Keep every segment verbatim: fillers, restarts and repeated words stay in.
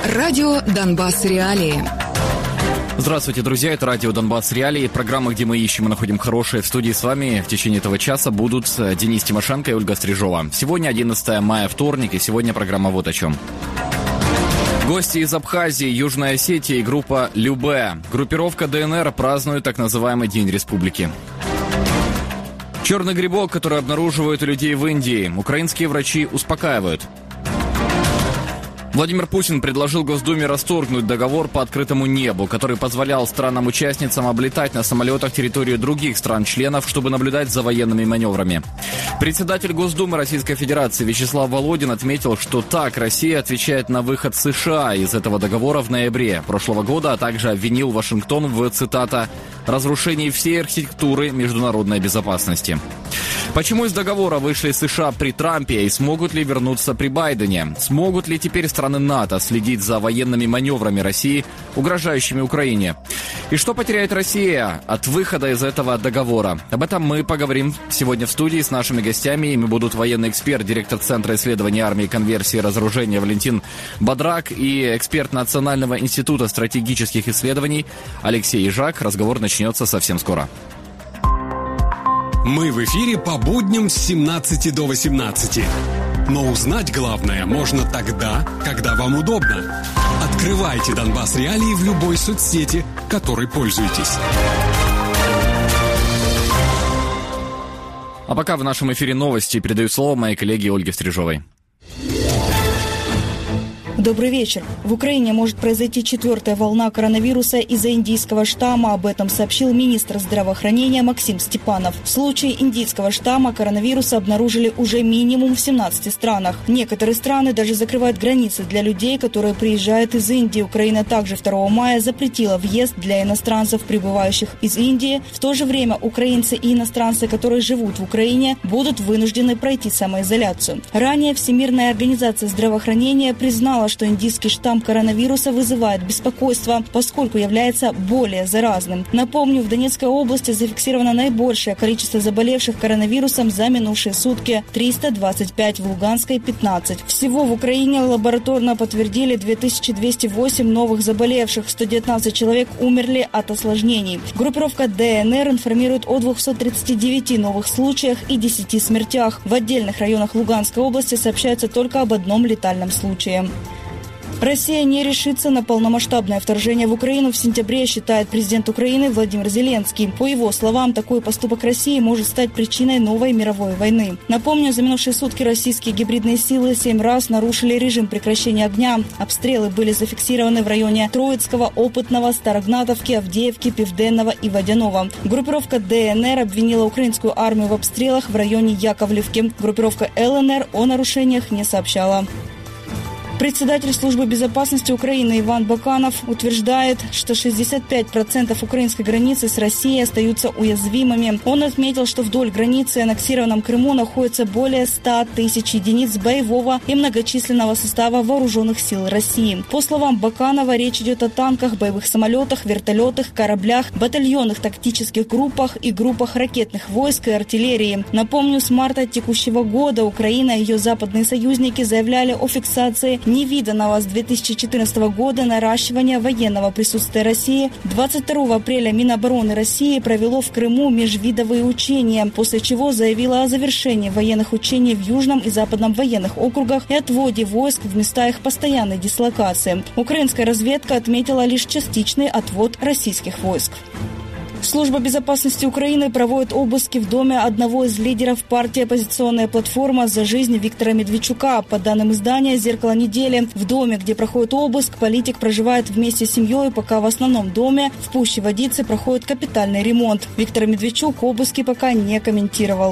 Радио «Донбасс. Реалии». Здравствуйте, друзья, это радио «Донбасс. Реалии», программа, где мы ищем и находим хорошее. В студии с вами в течение этого часа будут Денис Тимошенко и Ольга Стрижова. Сегодня одиннадцатое мая, вторник, и сегодня программа вот о чем. Гости из Абхазии, Южной Осетии и группа «Любэ». Группировка ДНР празднует так называемый День Республики. Черный грибок, который обнаруживают у людей в Индии. Украинские врачи успокаивают. Владимир Путин предложил Госдуме расторгнуть договор по открытому небу, который позволял странам-участницам облетать на самолетах территорию других стран-членов, чтобы наблюдать за военными маневрами. Председатель Госдумы Российской Федерации Вячеслав Володин отметил, что так Россия отвечает на выход США из этого договора в ноябре прошлого года, а также обвинил Вашингтон в, цитата, «разрушении всей архитектуры международной безопасности». Почему из договора вышли США при Трампе и смогут ли вернуться при Байдене? Смогут ли теперь страны НАТО следить за военными маневрами России, угрожающими Украине? И что потеряет Россия от выхода из этого договора? Об этом мы поговорим сегодня в студии с нашими гостями. Ими будут военный эксперт, директор Центра исследований армии, конверсии и разоружения Валентин Бадрак и эксперт Национального института стратегических исследований Алексей Ежак. Разговор начнется совсем скоро. Мы в эфире по будням с семнадцати до восемнадцати. Но узнать главное можно тогда, когда вам удобно. Открывайте «Донбасс. Реалии» в любой соцсети, которой пользуетесь. А пока в нашем эфире новости. Передаю слово моей коллеге Ольге Стрижовой. Добрый вечер. В Украине может произойти четвертая волна коронавируса из-за индийского штамма. Об этом сообщил министр здравоохранения Максим Степанов. В случае индийского штамма коронавируса обнаружили уже минимум в семнадцати странах. Некоторые страны даже закрывают границы для людей, которые приезжают из Индии. Украина также второго мая запретила въезд для иностранцев, прибывающих из Индии. В то же время украинцы и иностранцы, которые живут в Украине, будут вынуждены пройти самоизоляцию. Ранее Всемирная организация здравоохранения признала, что индийский штамм коронавируса вызывает беспокойство, поскольку является более заразным. Напомню, в Донецкой области зафиксировано наибольшее количество заболевших коронавирусом за минувшие сутки – триста двадцать пять, в Луганской – пятнадцать. Всего в Украине лабораторно подтвердили две тысячи двести восемь новых заболевших, сто девятнадцать человек умерли от осложнений. Группировка ДНР информирует о двухстах тридцати девяти новых случаях и десяти смертях. В отдельных районах Луганской области сообщается только об одном летальном случае. Россия не решится на полномасштабное вторжение в Украину в сентябре, считает президент Украины Владимир Зеленский. По его словам, такой поступок России может стать причиной новой мировой войны. Напомню, за минувшие сутки российские гибридные силы семь раз нарушили режим прекращения огня. Обстрелы были зафиксированы в районе Троицкого, Опытного, Старогнатовки, Авдеевки, Південного и Водяного. Группировка ДНР обвинила украинскую армию в обстрелах в районе Яковлевки. Группировка ЛНР о нарушениях не сообщала. Председатель службы безопасности Украины Иван Баканов утверждает, что шестьдесят пять процентов украинской границы с Россией остаются уязвимыми. Он отметил, что вдоль границы в аннексированном Крыму находится более ста тысяч единиц боевого и многочисленного состава вооруженных сил России. По словам Баканова, речь идет о танках, боевых самолетах, вертолетах, кораблях, батальонных тактических группах и группах ракетных войск и артиллерии. Напомню, с марта текущего года Украина и ее западные союзники заявляли о фиксации невиданного с две тысячи четырнадцатого года наращивания военного присутствия России. двадцать второго апреля Минобороны России провело в Крыму межвидовые учения, после чего заявило о завершении военных учений в Южном и Западном военных округах и отводе войск в места их постоянной дислокации. Украинская разведка отметила лишь частичный отвод российских войск. Служба безопасности Украины проводит обыски в доме одного из лидеров партии «Оппозиционная платформа за жизнь» Виктора Медведчука. По данным издания «Зеркало недели», в доме, где проходит обыск, политик проживает вместе с семьей, пока в основном доме в Пуще Водицы проходит капитальный ремонт. Виктор Медведчук обыски пока не комментировал.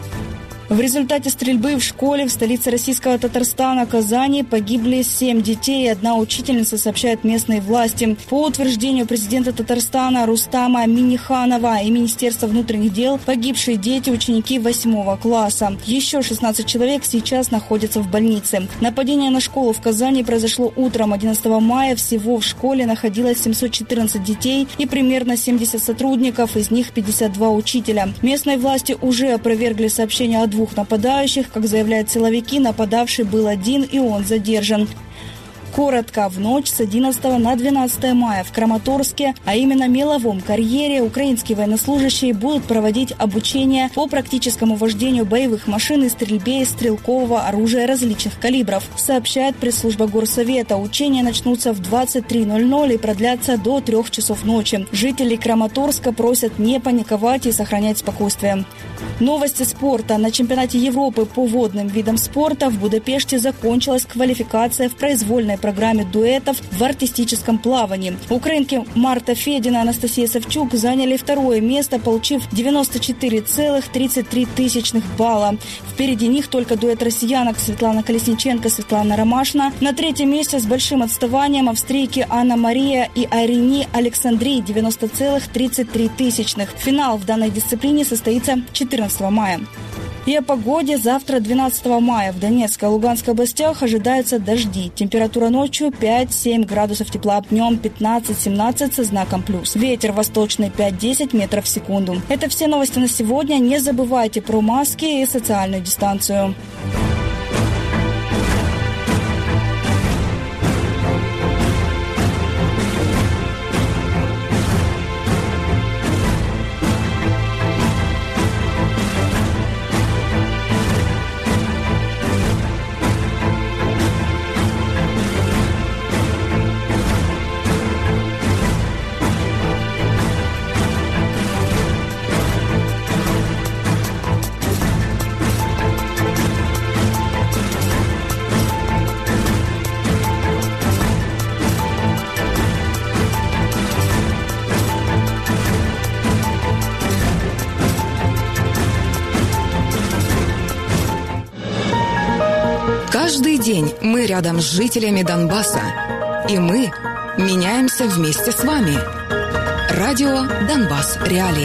В результате стрельбы в школе в столице российского Татарстана, Казани, погибли семь детей и одна учительница, сообщают местные власти. По утверждению президента Татарстана Рустама Минниханова и Министерства внутренних дел, погибшие дети – ученики восьмого класса. Еще шестнадцать человек сейчас находятся в больнице. Нападение на школу в Казани произошло утром одиннадцатого мая. Всего в школе находилось семьсот четырнадцать детей и примерно семьдесят сотрудников, из них пятьдесят два учителя. Местные власти уже опровергли сообщение о двух нападающих. Как заявляют силовики, нападавший был один, и он задержан. Коротко, в ночь с одиннадцатого на двенадцатое мая в Краматорске, а именно меловом карьере, украинские военнослужащие будут проводить обучение по практическому вождению боевых машин и стрельбе из стрелкового оружия различных калибров, сообщает пресс-служба Горсовета. Учения начнутся в двадцать три ноль ноль и продлятся до трех часов ночи. Жители Краматорска просят не паниковать и сохранять спокойствие. Новости спорта. На чемпионате Европы по водным видам спорта в Будапеште закончилась квалификация в произвольной программе дуэтов в артистическом плавании. Украинки Марта Федина и Анастасия Савчук заняли второе место, получив девяносто четыре целых тридцать три сотых балла. Впереди них только дуэт россиянок Светлана Колесниченко, Светлана Ромашина. На третьем месте с большим отставанием австрийки Анна Мария и Айрени Александрии девяносто целых тридцать три сотых. Финал в данной дисциплине состоится четырнадцатого мая. И о погоде. Завтра, двенадцатого мая, в Донецкой и Луганской областях ожидаются дожди. Температура ночью пять-семь градусов тепла, днем пятнадцать-семнадцать со знаком плюс. Ветер восточный пять-десять метров в секунду. Это все новости на сегодня. Не забывайте про маски и социальную дистанцию. Каждый день мы рядом с жителями Донбасса. И мы меняемся вместе с вами. Радио «Донбасс. Реалии».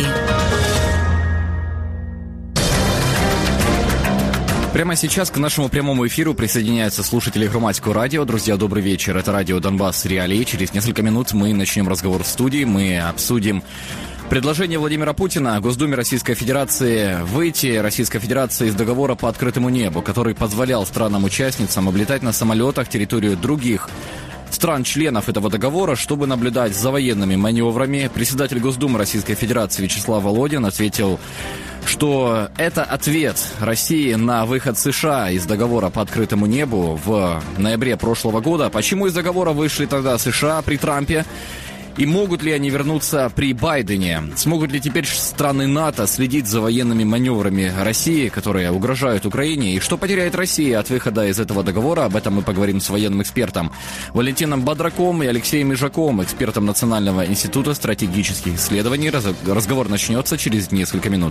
Прямо сейчас к нашему прямому эфиру присоединяются слушатели Громадского радио. Друзья, добрый вечер. Это радио «Донбасс. Реалии». Через несколько минут мы начнем разговор в студии. Мы обсудим предложение Владимира Путина Госдуме Российской Федерации выйти Российской Федерации из договора по открытому небу, который позволял странам-участницам облетать на самолетах территорию других стран-членов этого договора, чтобы наблюдать за военными маневрами. Председатель Госдумы Российской Федерации Вячеслав Володин ответил, что это ответ России на выход США из договора по открытому небу в ноябре прошлого года. Почему из договора вышли тогда США при Трампе? И могут ли они вернуться при Байдене? Смогут ли теперь страны НАТО следить за военными маневрами России, которые угрожают Украине? И что потеряет Россия от выхода из этого договора? Об этом мы поговорим с военным экспертом Валентином Бодраком и Алексеем Ижаком, экспертом Национального института стратегических исследований. Разговор начнется через несколько минут.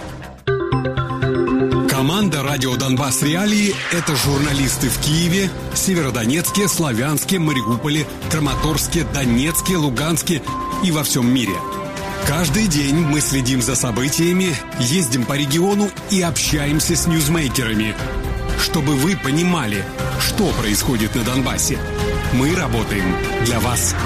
Команда «Радио Донбасс. Реалии» — это журналисты в Киеве, Северодонецке, Славянске, Мариуполе, Краматорске, Донецке, Луганске и во всем мире. Каждый день мы следим за событиями, ездим по региону и общаемся с ньюзмейкерами, чтобы вы понимали, что происходит на Донбассе. Мы работаем для вас.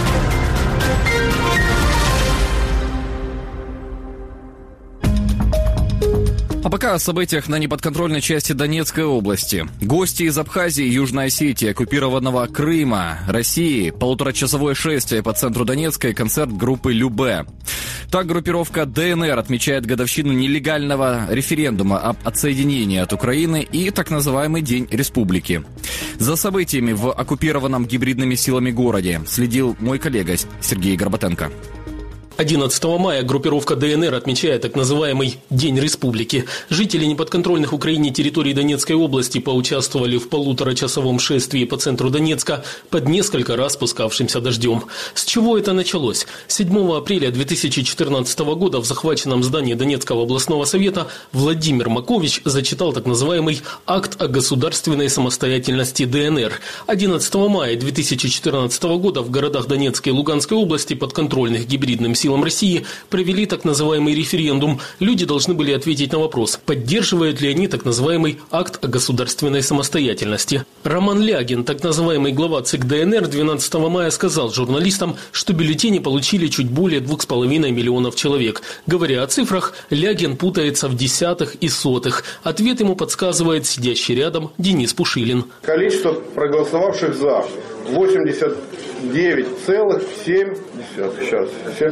А пока о событиях на неподконтрольной части Донецкой области. Гости из Абхазии, Южной Осетии, оккупированного Крыма, России, полуторачасовое шествие по центру Донецка и концерт группы «Любэ». Так группировка ДНР отмечает годовщину нелегального референдума об отсоединении от Украины и так называемый День Республики. За событиями в оккупированном гибридными силами городе следил мой коллега Сергей Горбатенко. одиннадцатого мая группировка ДНР отмечает так называемый День Республики. Жители неподконтрольных Украине территорий Донецкой области поучаствовали в полуторачасовом шествии по центру Донецка под несколько раз спускавшимся дождем. С чего это началось? седьмого апреля две тысячи четырнадцатого года в захваченном здании Донецкого областного совета Владимир Макович зачитал так называемый акт о государственной самостоятельности ДНР. одиннадцатого мая две тысячи четырнадцатого года в городах Донецкой и Луганской области, подконтрольных гибридным силам России, провели так называемый референдум. Люди должны были ответить на вопрос, поддерживают ли они так называемый акт о государственной самостоятельности. Роман Лягин, так называемый глава ЦИК ДНР, двенадцатого мая сказал журналистам, что бюллетени получили чуть более двух с половиной миллионов человек. Говоря о цифрах, Лягин путается в десятых и сотых. Ответ ему подсказывает сидящий рядом Денис Пушилин. Количество проголосовавших «за» восемьдесят девять целых семь сейчас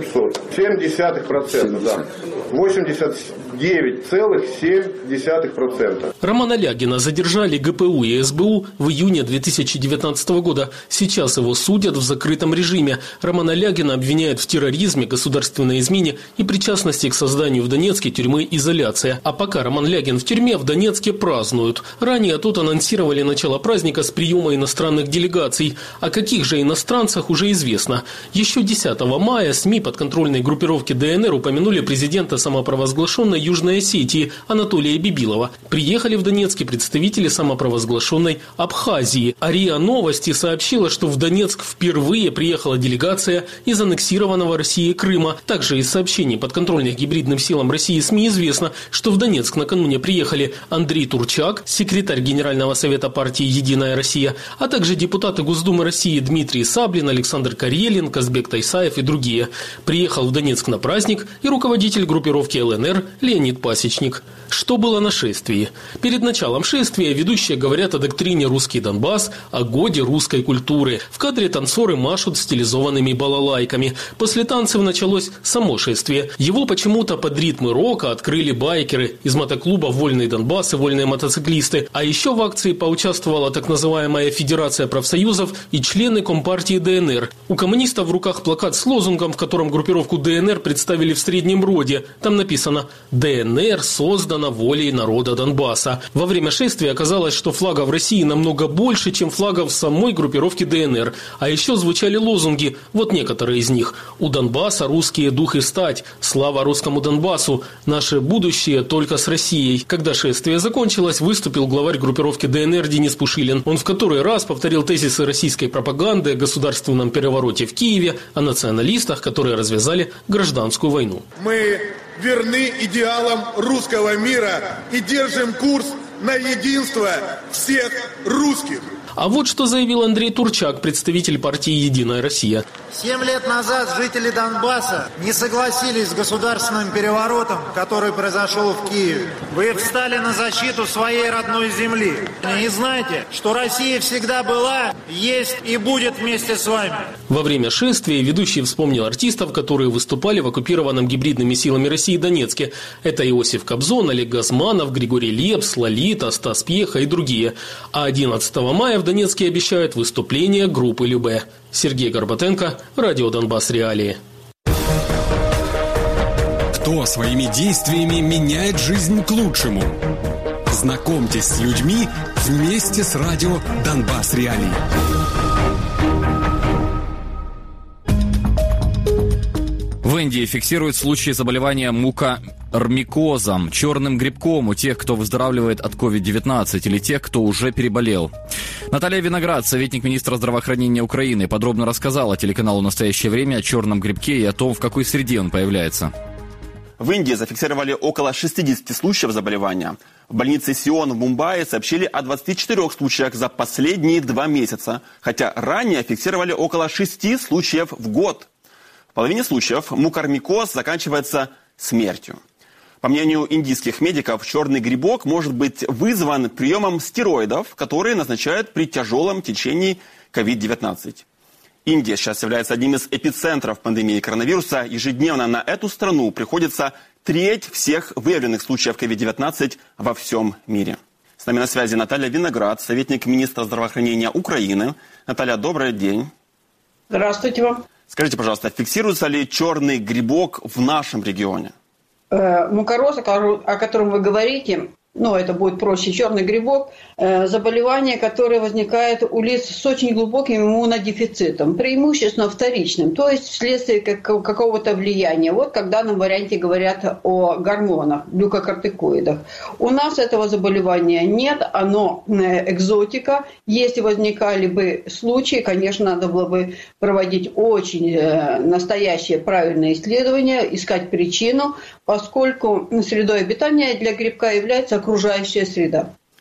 семь десятых процента, да. восемьдесят девять целых семь десятых процента. Романа Лягина задержали ГПУ и СБУ в июне две тысячи девятнадцатого года. Сейчас его судят в закрытом режиме. Романа Лягина обвиняют в терроризме, государственной измене и причастности к созданию в Донецке тюрьмы «Изоляция». А пока Роман Лягин в тюрьме, в Донецке празднуют. Ранее тут анонсировали начало праздника с приема иностранных делегаций. О каких же иностранцах уже известно. Еще десятого мая СМИ подконтрольной группировки ДНР упомянули президента самопровозглашенной Южной Осетии Анатолия Бибилова. Приехали в Донецк представители самопровозглашенной Абхазии. А РИА Новости сообщила, что в Донецк впервые приехала делегация из аннексированного Россией Крыма. Также из сообщений подконтрольных гибридным силам России СМИ известно, что в Донецк накануне приехали Андрей Турчак, секретарь Генерального совета партии «Единая Россия», а также депутаты Госдумы России Дмитрий Саблин, Александр Карелин, Казбек Тайсаев и другие. Приехал в Донецк на праздник и руководитель группировки ЛНР Леонид Пасечник. Что было на шествии? Перед началом шествия ведущие говорят о доктрине «Русский Донбасс», о годе русской культуры. В кадре танцоры машут стилизованными балалайками. После танцев началось само шествие. Его почему-то под ритмы рока открыли байкеры из мотоклуба «Вольный Донбасс» и «Вольные мотоциклисты». А еще в акции поучаствовала так называемая Федерация профсоюзов и члены Компартии ДНР. У коммунистов в руках плакат с лозунгом, в котором группировку ДНР представили в среднем роде. Там написано «ДНР создана волей народа Донбасса». Во время шествия оказалось, что флагов в России намного больше, чем флагов самой группировки ДНР. А еще звучали лозунги, вот некоторые из них. «У Донбасса русские дух и стать», «Слава русскому Донбассу», «Наше будущее только с Россией». Когда шествие закончилось, выступил главарь группировки ДНР Денис Пушилин. Он в который раз повторил тезисы российской пропаганды о государственном перевороте в Киеве, о националистах, которые развязали гражданскую войну. Мы верны идеалам русского мира и держим курс на единство всех русских. А вот что заявил Андрей Турчак, представитель партии «Единая Россия». Семь лет назад жители Донбасса не согласились с государственным переворотом, который произошел в Киеве. Вы встали на защиту своей родной земли. И знаете, что Россия всегда была, есть и будет вместе с вами. Во время шествия ведущий вспомнил артистов, которые выступали в оккупированном гибридными силами России Донецке. Это Иосиф Кобзон, Олег Газманов, Григорий Лепс, Лолита, Стас Пьеха и другие. А одиннадцатого мая в Донецке обещают выступление группы «Любэ». Сергей Горбатенко, Радио Донбасс Реалии. Кто своими действиями меняет жизнь к лучшему? Знакомьтесь с людьми вместе с Радио Донбасс Реалии. В Индии фиксируют случаи заболевания мукормикозом, черным грибком у тех, кто выздоравливает от ковид девятнадцать или тех, кто уже переболел. Наталья Виноград, советник министра здравоохранения Украины, подробно рассказала телеканалу «Настоящее время» о черном грибке и о том, в какой среде он появляется. В Индии зафиксировали около шестидесяти случаев заболевания. В больнице Сион в Мумбаи сообщили о двадцати четырёх случаях за последние два месяца, хотя ранее фиксировали около шести случаев в год. В половине случаев мукормикоз заканчивается смертью. По мнению индийских медиков, черный грибок может быть вызван приемом стероидов, которые назначают при тяжелом течении ковид девятнадцать. Индия сейчас является одним из эпицентров пандемии коронавируса. Ежедневно на эту страну приходится треть всех выявленных случаев ковид девятнадцать во всем мире. С нами на связи Наталья Виноград, советник министра здравоохранения Украины. Наталья, добрый день. Здравствуйте вам. Скажите, пожалуйста, фиксируется ли черный грибок в нашем регионе? Э, мукороз, о котором вы говорите, ну, это будет проще, черный грибок, э, заболевание, которое возникает у лиц с очень глубоким иммунодефицитом, преимущественно вторичным, то есть вследствие как, какого-то влияния. Вот как в данном варианте говорят о гормонах, глюкокортикоидах. У нас этого заболевания нет, оно э, экзотика. Если возникали бы случаи, конечно, надо было бы проводить очень э, настоящее правильное исследование, искать причину, поскольку средой обитания для грибка является окружающая среда.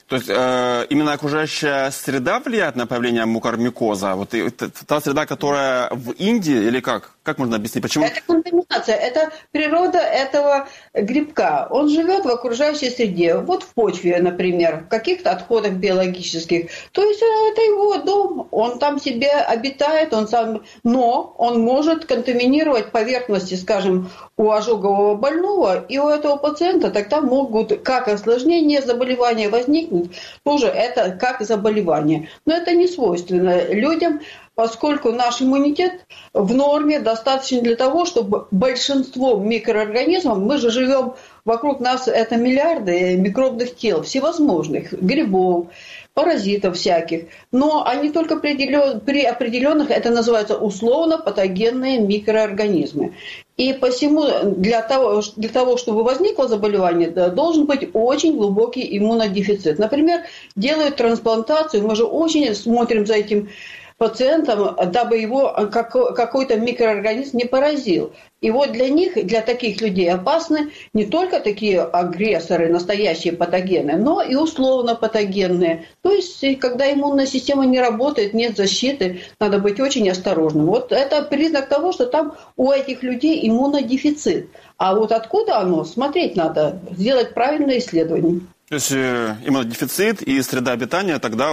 То есть э, именно окружающая среда влияет на появление мукормикоза? Вот и, та среда, которая в Индии, или как? Как можно объяснить, почему? Это контаминация, это природа этого грибка. Он живет в окружающей среде, вот в почве, например, в каких-то отходах биологических. То есть это его дом, он там себе обитает, он сам, но он может контаминировать поверхности, скажем, у ожогового больного, и у этого пациента тогда могут как осложнения заболевания возникнуть, тоже это как заболевание. Но это не свойственно людям, поскольку наш иммунитет в норме достаточно для того, чтобы большинство микроорганизмов, мы же живем, вокруг нас это миллиарды микробных тел, всевозможных, грибов, паразитов всяких, но они только при определенных, это называется условно-патогенные микроорганизмы. И посему для того, для того, чтобы возникло заболевание, должен быть очень глубокий иммунодефицит. Например, делают трансплантацию, мы же очень смотрим за этим пациентам, дабы его какой-то микроорганизм не поразил. И вот для них, для таких людей опасны не только такие агрессоры, настоящие патогены, но и условно патогенные. То есть, когда иммунная система не работает, нет защиты, надо быть очень осторожным. Вот это признак того, что там у этих людей иммунодефицит. А вот откуда оно, смотреть надо, сделать правильное исследование. То есть иммунодефицит и среда обитания, тогда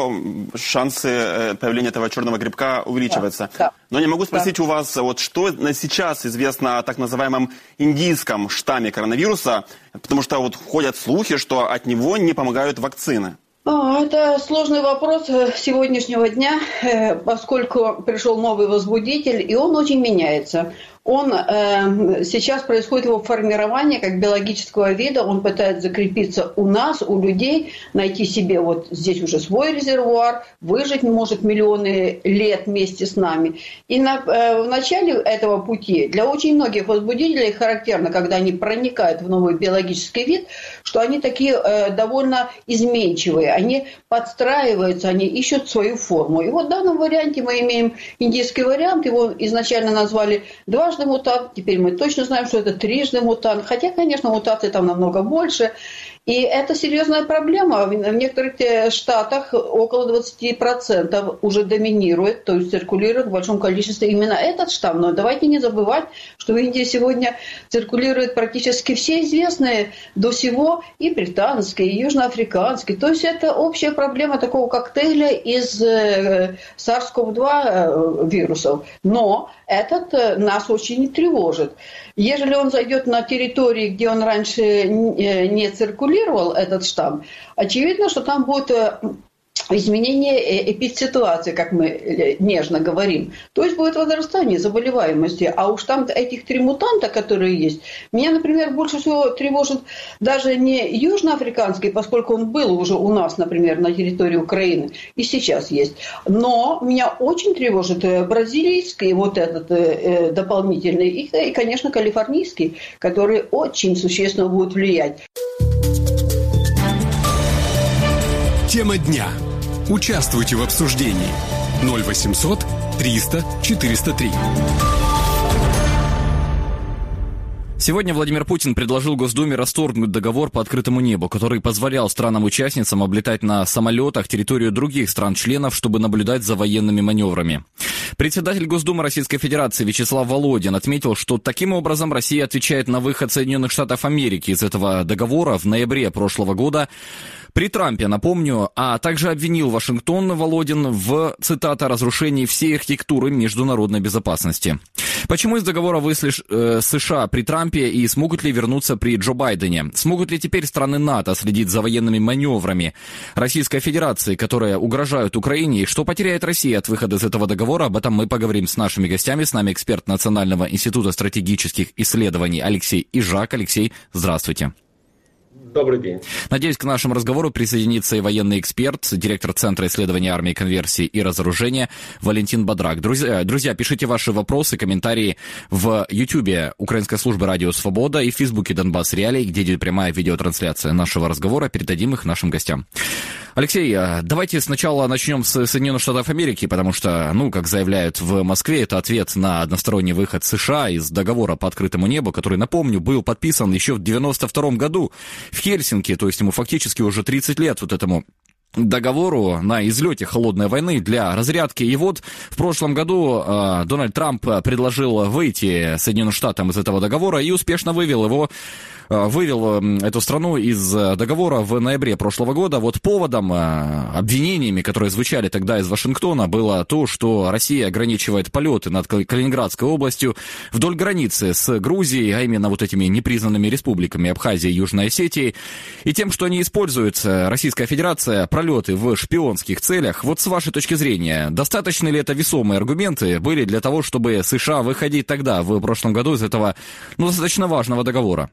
шансы появления этого черного грибка увеличиваются. Да, да. Но не могу спросить да. у вас, вот что на сейчас известно о так называемом индийском штамме коронавируса, потому что вот ходят слухи, что от него не помогают вакцины. Это сложный вопрос сегодняшнего дня, поскольку пришел новый возбудитель, и он очень меняется. Он, э, сейчас происходит его формирование как биологического вида, он пытается закрепиться у нас, у людей, найти себе вот здесь уже свой резервуар, выжить может миллионы лет вместе с нами. И на, э, в начале этого пути для очень многих возбудителей характерно, когда они проникают в новый биологический вид, что они такие э, довольно изменчивые, они подстраиваются, они ищут свою форму. И вот в данном варианте мы имеем индийский вариант, его изначально назвали дважды мутант, теперь мы точно знаем, что это трижды мутант, хотя, конечно, мутаций там намного больше. И это серьезная проблема. В некоторых штатах около двадцать процентов уже доминирует, то есть циркулирует в большом количестве именно этот штамм. Но давайте не забывать, что в Индии сегодня циркулируют практически все известные до сего и британские, и южноафриканские. То есть это общая проблема такого коктейля из сарс ков два вирусов. Но этот нас очень тревожит. Ежели он зайдет на территории, где он раньше не циркулировал, этот штамм, очевидно, что там будет изменение эпидситуации, как мы нежно говорим. То есть будет возрастание заболеваемости. А уж там этих три мутанта, которые есть, меня, например, больше всего тревожит даже не южноафриканский, поскольку он был уже у нас, например, на территории Украины, и сейчас есть. Но меня очень тревожит бразильский, вот этот э, дополнительный, и, и, конечно, калифорнийский, который очень существенно будет влиять. Тема дня. Участвуйте в обсуждении. ноль восемьсот триста четыреста три. Сегодня Владимир Путин предложил Госдуме расторгнуть договор по открытому небу, который позволял странам-участницам облетать на самолетах территорию других стран-членов, чтобы наблюдать за военными маневрами. Председатель Госдумы Российской Федерации Вячеслав Володин отметил, что таким образом Россия отвечает на выход Соединенных Штатов Америки из этого договора в ноябре прошлого года. При Трампе, напомню, а также обвинил Вашингтон Володин в, цитата, разрушении всей архитектуры международной безопасности. Почему из договора вышли э, США при Трампе и смогут ли вернуться при Джо Байдене? Смогут ли теперь страны НАТО следить за военными маневрами Российской Федерации, которые угрожают Украине? И что потеряет Россия от выхода из этого договора? Об этом мы поговорим с нашими гостями. С нами эксперт Национального института стратегических исследований Алексей Ижак. Алексей, здравствуйте. Добрый день. Надеюсь, к нашему разговору присоединится и военный эксперт, директор Центра исследования армии, конверсии и разоружения Валентин Бадрак. Друзья, друзья, пишите ваши вопросы, комментарии в Ютьюбе Украинской службы Радио Свобода и в Фейсбуке Донбасс Реалии, где идет прямая видеотрансляция нашего разговора. Передадим их нашим гостям. Алексей, давайте сначала начнем с Соединенных Штатов Америки, потому что, ну, как заявляют в Москве, это ответ на односторонний выход США из договора по открытому небу, который, напомню, был подписан еще в девяносто втором году в Хельсинки, то есть ему фактически уже тридцать лет вот этому договору, на излете холодной войны для разрядки. И вот в прошлом году э, Дональд Трамп предложил выйти Соединенным Штатам из этого договора и успешно вывел его вывел эту страну из договора в ноябре прошлого года. Вот поводом, обвинениями, которые звучали тогда из Вашингтона, было то, что Россия ограничивает полеты над Калининградской областью вдоль границы с Грузией, а именно вот этими непризнанными республиками Абхазии и Южной Осетии, и тем, что они используют, Российская Федерация, пролеты в шпионских целях. Вот с вашей точки зрения, достаточно ли это весомые аргументы были для того, чтобы США выходить тогда, в прошлом году, из этого, ну, достаточно важного договора?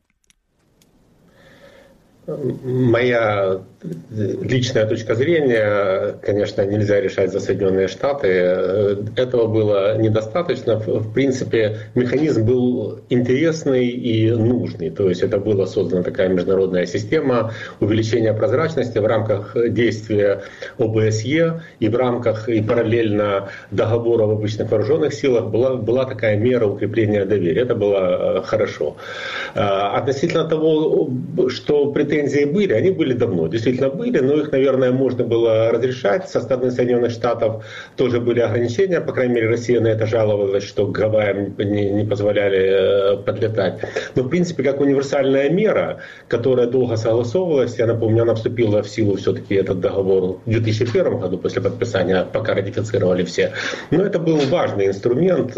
Моя личная точка зрения, конечно, нельзя решать за Соединенные Штаты. Этого было недостаточно. В принципе, механизм был интересный и нужный. То есть это была создана такая международная система увеличения прозрачности в рамках действия о бэ эс е и в рамках и параллельно договора об обычных вооруженных силах была, была такая мера укрепления доверия. Это было хорошо. Относительно того, что претензии Претензии были, они были давно, действительно были, но их, наверное, можно было разрешать. Со стороны Соединенных Штатов тоже были ограничения, по крайней мере, Россия на это жаловалась, что к Гавайям не, не позволяли подлетать. Но, в принципе, как универсальная мера, которая долго согласовывалась, я напомню, она вступила в силу все-таки этот договор в две тысячи первом году после подписания, пока ратифицировали все. Но это был важный инструмент,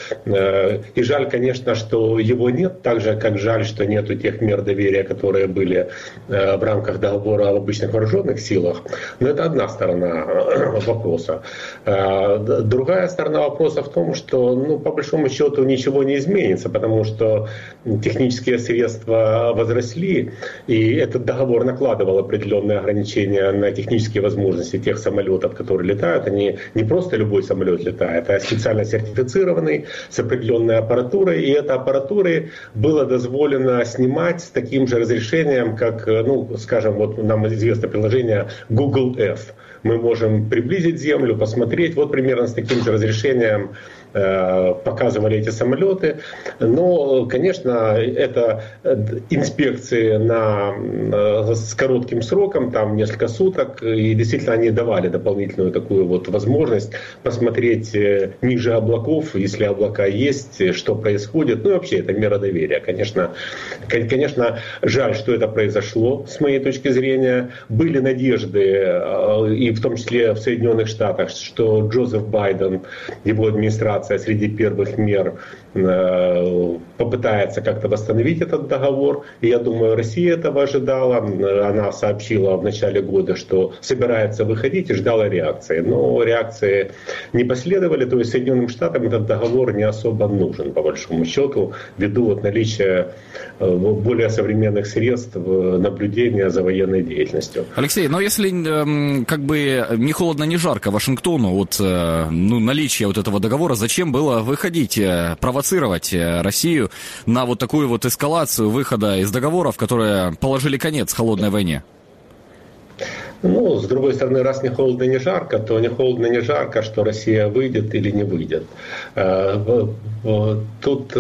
и жаль, конечно, что его нет, так же, как жаль, что нету тех мер доверия, которые были в рамках договора об обычных вооруженных силах. Но это одна сторона вопроса. Другая сторона вопроса в том, что, ну, по большому счету ничего не изменится, потому что технические средства возросли, и этот договор накладывал определенные ограничения на технические возможности тех самолетов, которые летают. Они не просто любой самолет летает, а специально сертифицированный, с определенной аппаратурой, и этой аппаратурой было дозволено снимать с таким же разрешением, как, ну, скажем, вот нам известно приложение Google Earth. Мы можем приблизить Землю, посмотреть, вот примерно с таким же разрешением э, показывали эти самолеты. Но, конечно, это инспекции на, э, с коротким сроком, там несколько суток, и действительно они давали дополнительную такую вот возможность посмотреть э, ниже облаков, если облака есть, что происходит. Ну и вообще это мера доверия. Конечно, конечно, жаль, что это произошло, с моей точки зрения. Были надежды, э, и в том числе в Соединенных Штатах, что Джозеф Байден, его администрация среди первых мер э, попытается как-то восстановить этот договор. И я думаю, Россия этого ожидала. Она сообщила в начале года, что собирается выходить, и ждала реакции. Но реакции не последовали. То есть Соединенным Штатам этот договор не особо нужен, по большому счету, ввиду вот наличия более современных средств наблюдения за военной деятельностью. Алексей, но если э, как бы не холодно, не жарко Вашингтону от э, ну, наличия вот этого договора, зачем было выходить, э, провоцировать э, Россию на вот такую вот эскалацию выхода из договоров, которые положили конец холодной войне? Ну, с другой стороны, раз не холодно, не жарко, то не холодно, не жарко, что Россия выйдет или не выйдет. Тут,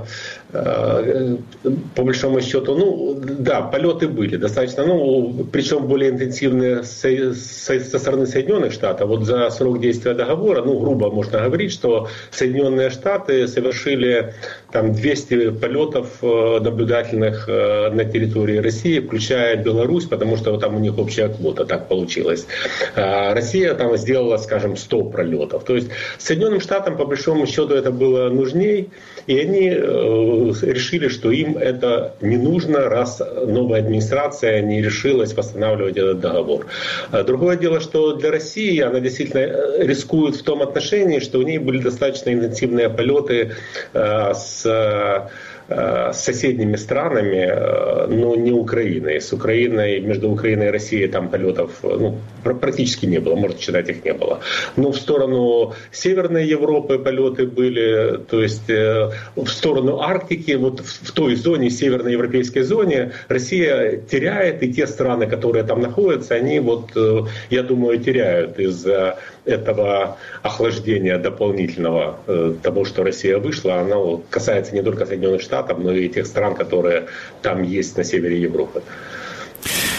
по большому счету, ну, да, полеты были достаточно, ну, причем более интенсивные со, со, со стороны Соединенных Штатов. Вот за срок действия договора, ну, грубо можно говорить, что Соединенные Штаты совершили там двести полетов наблюдательных на территории России, включая Беларусь, потому что там у них общая квота, так получилось. Россия там сделала, скажем, сто пролетов. То есть Соединенным Штатам, по большому счету, это было нужней, и они решили, что им это не нужно, раз новая администрация не решилась восстанавливать этот договор. Другое дело, что для России она действительно рискует в том отношении, что у нее были достаточно интенсивные полеты с с соседними странами, но не Украиной. С Украиной, между Украиной и Россией там полетов, ну, практически не было, можно считать, их не было. Но в сторону Северной Европы полеты были, то есть в сторону Арктики, вот в той зоне, северноевропейской зоне, Россия теряет, и те страны, которые там находятся, они вот, я думаю, теряют из-за этого охлаждения дополнительного того, что Россия вышла. Оно касается не только Соединенных Штатов, но и тех стран, которые там есть на севере Европы.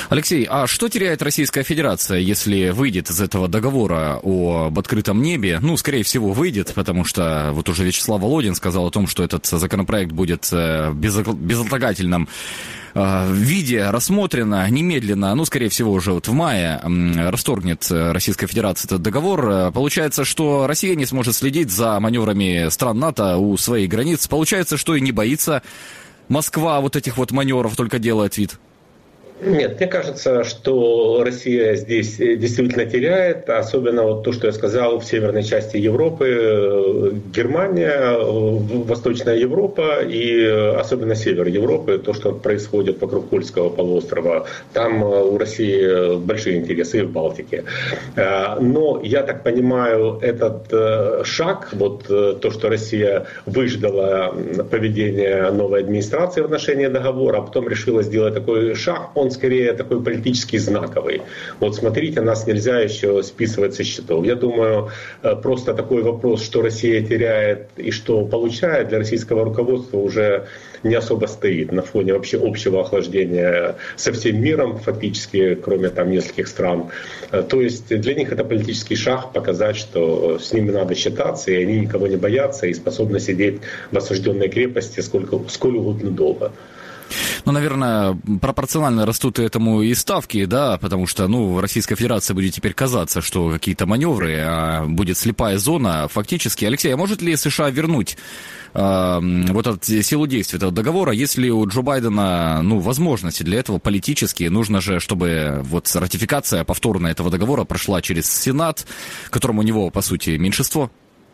Алексей, а что теряет Российская Федерация, если выйдет из этого договора об открытом небе? Ну, скорее всего, выйдет, потому что вот уже Вячеслав Володин сказал о том, что этот законопроект будет в безотлагательном виде рассмотрено немедленно, ну, скорее всего, уже вот в мае расторгнет Российская Федерация этот договор. Получается, что Россия не сможет следить за маневрами стран НАТО у своих границ. Получается, что и не боится Москва вот этих вот маневров, только делает вид. Нет, мне кажется, что Россия здесь действительно теряет, особенно вот то, что я сказал, в северной части Европы, Германия, Восточная Европа и особенно север Европы, то, что происходит вокруг Кольского полуострова, там у России большие интересы и в Балтике. Но, я так понимаю, этот шаг, вот то, что Россия выждала поведение новой администрации в отношении договора, а потом решила сделать такой шаг, он скорее такой политически знаковый. Вот смотрите, нас нельзя еще списывать со счетов. Я думаю, просто такой вопрос, что Россия теряет и что получает, для российского руководства уже не особо стоит на фоне вообще общего охлаждения со всем миром, фактически, кроме там нескольких стран. То есть для них это политический шаг, показать, что с ними надо считаться, и они никого не боятся, и способны сидеть в осажденной крепости сколько, сколь угодно долго. Ну, наверное, пропорционально растут этому и ставки, да, потому что, ну, Российская Федерация будет теперь казаться, что какие-то маневры, а будет слепая зона. Фактически, Алексей, а может ли США вернуть э, вот эту силу действия этого договора, если у Джо Байдена, ну, возможности для этого политические? Нужно же, чтобы вот ратификация повторная этого договора прошла через Сенат, которому у него, по сути, меньшинство.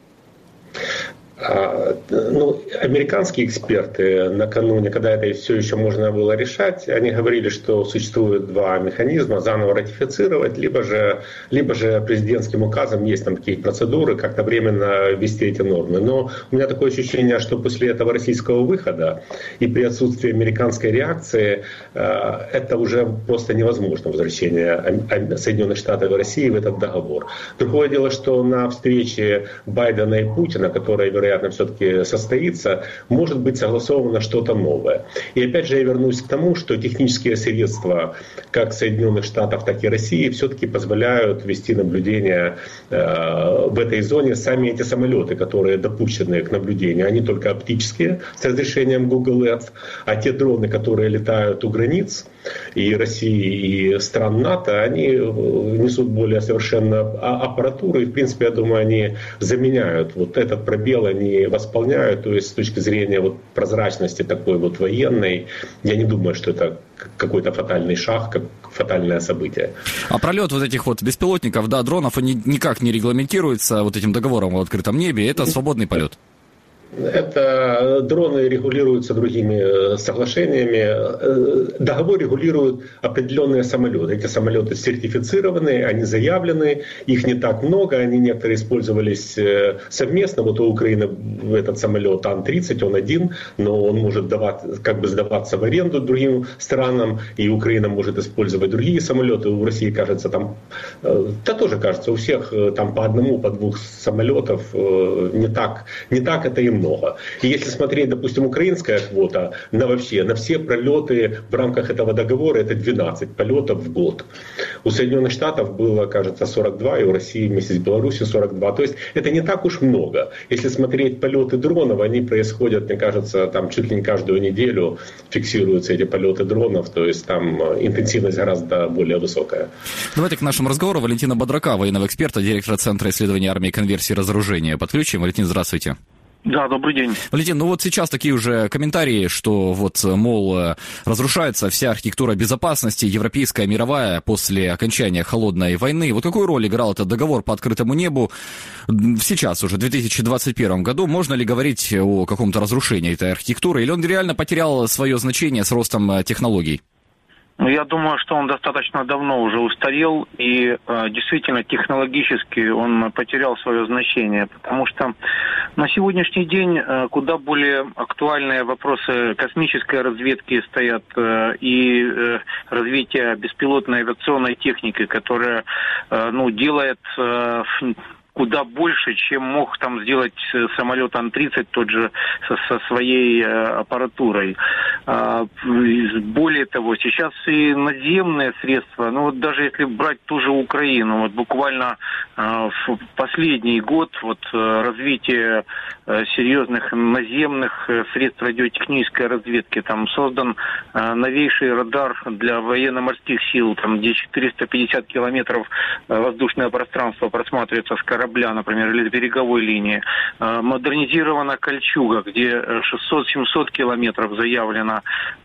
Ну, американские эксперты накануне, когда это все еще можно было решать, они говорили, что существует два механизма: заново ратифицировать, либо же, либо же президентским указом есть там такие процедуры, как-то временно ввести эти нормы. Но у меня такое ощущение, что после этого российского выхода и при отсутствии американской реакции это уже просто невозможно, возвращение Соединенных Штатов и России в этот договор. Другое дело, что на встрече Байдена и Путина, которая, вероятно, все-таки состоится, может быть согласовано что-то новое. И опять же я вернусь к тому, что технические средства как Соединенных Штатов, так и России все-таки позволяют вести наблюдение э, в этой зоне. Сами эти самолеты, которые допущены к наблюдению, они только оптические с разрешением Google Earth, а те дроны, которые летают у границ и России, и стран НАТО, они несут более совершенную аппаратуру, и в принципе, я думаю, они заменяют вот этот пробел, они восполняют. То есть с точки зрения вот прозрачности такой вот военной, я не думаю, что это какой-то фатальный шаг, как фатальное событие. А пролет вот этих вот беспилотников, да, дронов, они никак не регламентируются вот этим договором о открытом небе, это свободный полет? Это дроны регулируются другими соглашениями. Договор регулирует определенные самолеты. Эти самолеты сертифицированы, они заявлены, их не так много, они некоторые использовались совместно. Вот у Украины этот самолет Ан тридцать, он один, но он может давать, как бы сдаваться в аренду другим странам, и Украина может использовать другие самолеты. У России, кажется, там, да тоже кажется, у всех там по одному, по двух самолетов, не так, не так это им много. И если смотреть, допустим, украинская квота на вообще, на все пролеты в рамках этого договора, это двенадцать полетов в год. У Соединенных Штатов было, кажется, сорок два, и у России вместе с Беларусью сорок два. То есть это не так уж много. Если смотреть полеты дронов, они происходят, мне кажется, там чуть ли не каждую неделю фиксируются эти полеты дронов, то есть там интенсивность гораздо более высокая. Давайте к нашему разговору Валентина Бодрака, военного эксперта, директора Центра исследования армии, конверсии и разоружения, подключим. Валентин, здравствуйте. Да, добрый день. Валентин, ну вот сейчас такие уже комментарии, что вот, мол, разрушается вся архитектура безопасности, европейская, мировая, после окончания холодной войны. Вот какую роль играл этот договор по открытому небу сейчас уже, в две тысячи двадцать первом году? Можно ли говорить о каком-то разрушении этой архитектуры, или он реально потерял свое значение с ростом технологий? Ну, я думаю, что он достаточно давно уже устарел, и э, действительно технологически он потерял свое значение, потому что на сегодняшний день э, куда более актуальные вопросы космической разведки стоят, э, и э, развития беспилотной авиационной техники, которая э, ну, делает... Э, куда больше, чем мог там сделать самолет Ан тридцать тот же со, со своей аппаратурой. Более того, сейчас и наземные средства, ну вот даже если брать ту же Украину, вот буквально в последний год вот развитие серьезных наземных средств радиотехнической разведки, там создан новейший радар для военно-морских сил, там где четыреста пятьдесят километров воздушное пространство просматривается с корабля, например, или с береговой линии. Модернизирована Кольчуга, где шестьсот-семьсот километров заявлено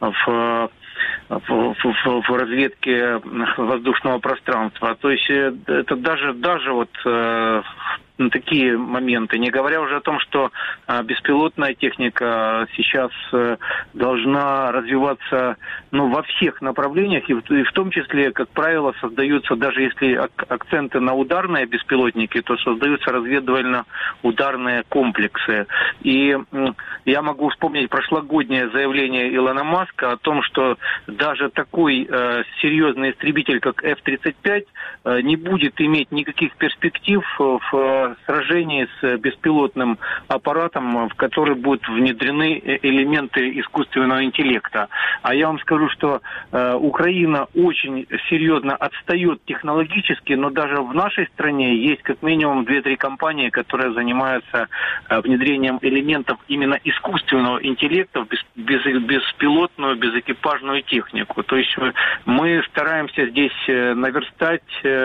в В, в, в разведке воздушного пространства. То есть это даже, даже вот э, такие моменты. Не говоря уже о том, что э, беспилотная техника сейчас э, должна развиваться ну, во всех направлениях, и в, и в том числе, как правило, создаются, даже если ак- акценты на ударные беспилотники, то создаются разведывально-ударные комплексы. И э, я могу вспомнить прошлогоднее заявление Илона Маска о том, что даже такой э, серьезный истребитель, как эф тридцать пять, э, не будет иметь никаких перспектив в э, сражении с беспилотным аппаратом, в который будут внедрены элементы искусственного интеллекта. А я вам скажу, что э, Украина очень серьезно отстает технологически, но даже в нашей стране есть как минимум две-три компании, которые занимаются э, внедрением элементов именно искусственного интеллекта в без, без, беспилотную, безэкипажную технику. То есть мы стараемся здесь наверстать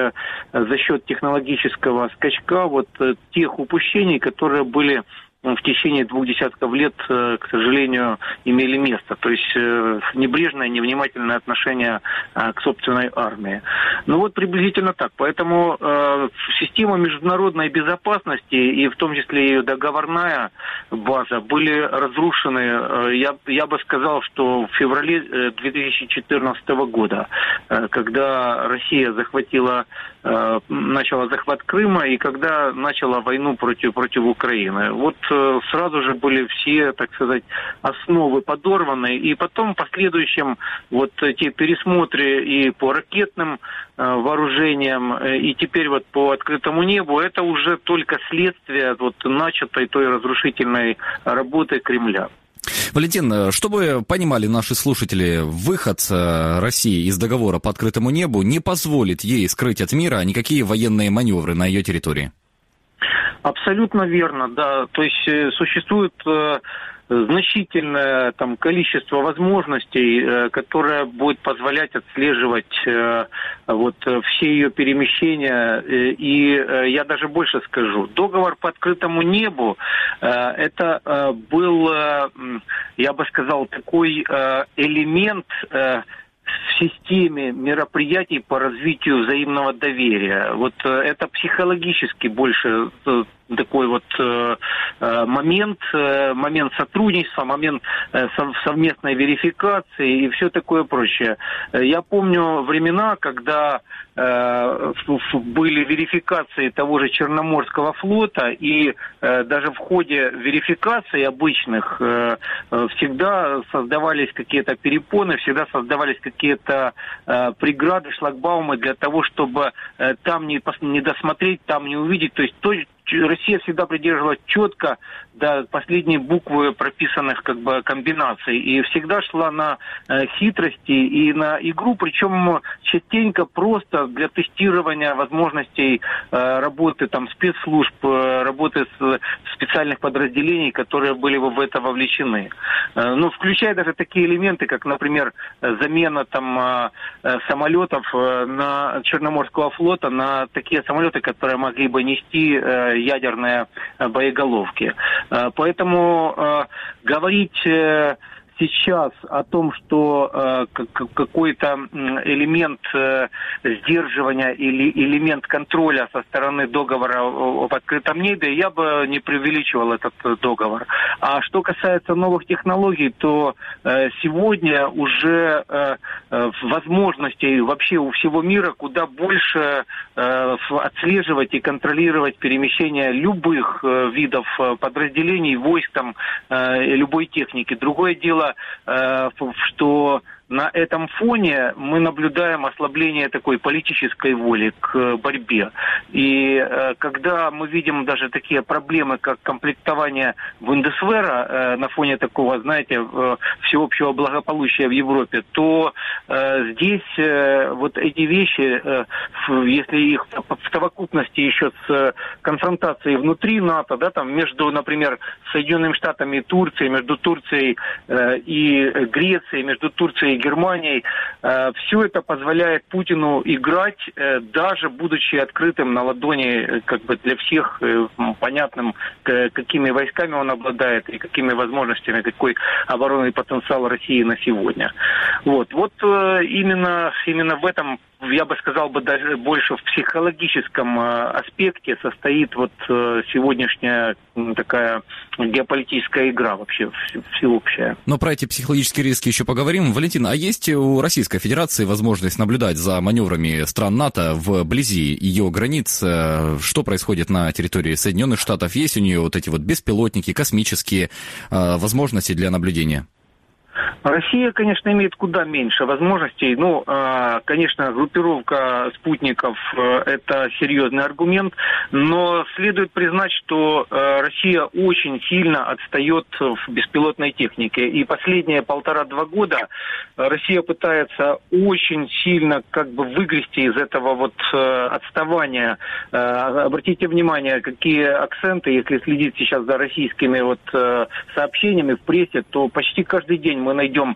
за счет технологического скачка вот тех упущений, которые были в течение двух десятков лет, к сожалению, имели место. То есть небрежное, невнимательное отношение к собственной армии. Ну вот приблизительно так. Поэтому э, система международной безопасности, и в том числе ее договорная база, были разрушены, э, я, я бы сказал, что в феврале две тысячи четырнадцатого года, э, когда Россия захватила, э, начала захват Крыма, и когда начала войну против, против Украины. Вот сразу же были все, так сказать, основы подорваны, и потом в последующем вот эти пересмотры и по ракетным э, вооружениям, э, и теперь вот по открытому небу, это уже только следствие вот начатой той разрушительной работы Кремля. Валентин, чтобы понимали наши слушатели, выход России из договора по открытому небу не позволит ей скрыть от мира никакие военные маневры на ее территории. Абсолютно верно, да. То есть существует э, значительное там количество возможностей, э, которое будет позволять отслеживать э, вот все ее перемещения. И э, я даже больше скажу. Договор по открытому небу э, это э, был, э, я бы сказал, такой э, элемент э, в системе мероприятий по развитию взаимного доверия. Вот э, это психологически больше э, такой вот э, момент, э, момент сотрудничества, момент э, сов- совместной верификации и все такое прочее. Я помню времена, когда э, были верификации того же Черноморского флота, и э, даже в ходе верификаций обычных э, всегда создавались какие-то перепоны, всегда создавались какие-то э, преграды, шлагбаумы для того, чтобы э, там не, пос- не досмотреть, там не увидеть. То есть то, Россия всегда придерживалась четко до последней буквы прописанных как бы комбинаций и всегда шла на э, хитрости и на игру, причем частенько просто для тестирования возможностей э, работы там спецслужб, э, работы с, специальных подразделений, которые были в это вовлечены. Э, ну, включая даже такие элементы, как, например, замена там э, самолетов э, на Черноморского флота на такие самолеты, которые могли бы нести э, ядерные боеголовки. Поэтому э, говорить э, сейчас о том, что э, какой-то элемент э, сдерживания или элемент контроля со стороны договора об открытом небе, я бы не преувеличивал этот договор. А что касается новых технологий, то э, сегодня уже э, возможностей вообще у всего мира куда больше э, отслеживать и контролировать перемещение любых э, видов подразделений, войск, там, э, любой техники. Другое дело, что на этом фоне мы наблюдаем ослабление такой политической воли к борьбе. И э, когда мы видим даже такие проблемы, как комплектование Бундесвера э, на фоне такого, знаете, э, всеобщего благополучия в Европе, то э, здесь э, вот эти вещи, э, если их в совокупности еще с конфронтацией внутри НАТО, да, там между, например, Соединенными Штатами и Турцией, между Турцией э, и Грецией, между Турцией и Германией, э, все это позволяет Путину играть, э, даже будучи открытым на ладони, как бы для всех э, понятным, к, какими войсками он обладает и какими возможностями, какой оборонный потенциал России на сегодня. Вот, вот э, именно, именно в этом, я бы сказал бы, даже больше в психологическом э, аспекте состоит вот э, сегодняшняя э, такая геополитическая игра вообще всеобщая. Но про эти психологические риски еще поговорим. Валентин, а есть у Российской Федерации возможность наблюдать за маневрами стран НАТО вблизи ее границ? Что происходит на территории Соединенных Штатов? Есть у нее вот эти вот беспилотники, космические э, возможности для наблюдения? Россия, конечно, имеет куда меньше возможностей. Ну, конечно, группировка спутников – это серьезный аргумент, но следует признать, что Россия очень сильно отстает в беспилотной технике. И последние полтора-два года Россия пытается очень сильно как бы выгрести из этого вот отставания. Обратите внимание, какие акценты, если следить сейчас за российскими вот сообщениями в прессе, то почти каждый день мы найдем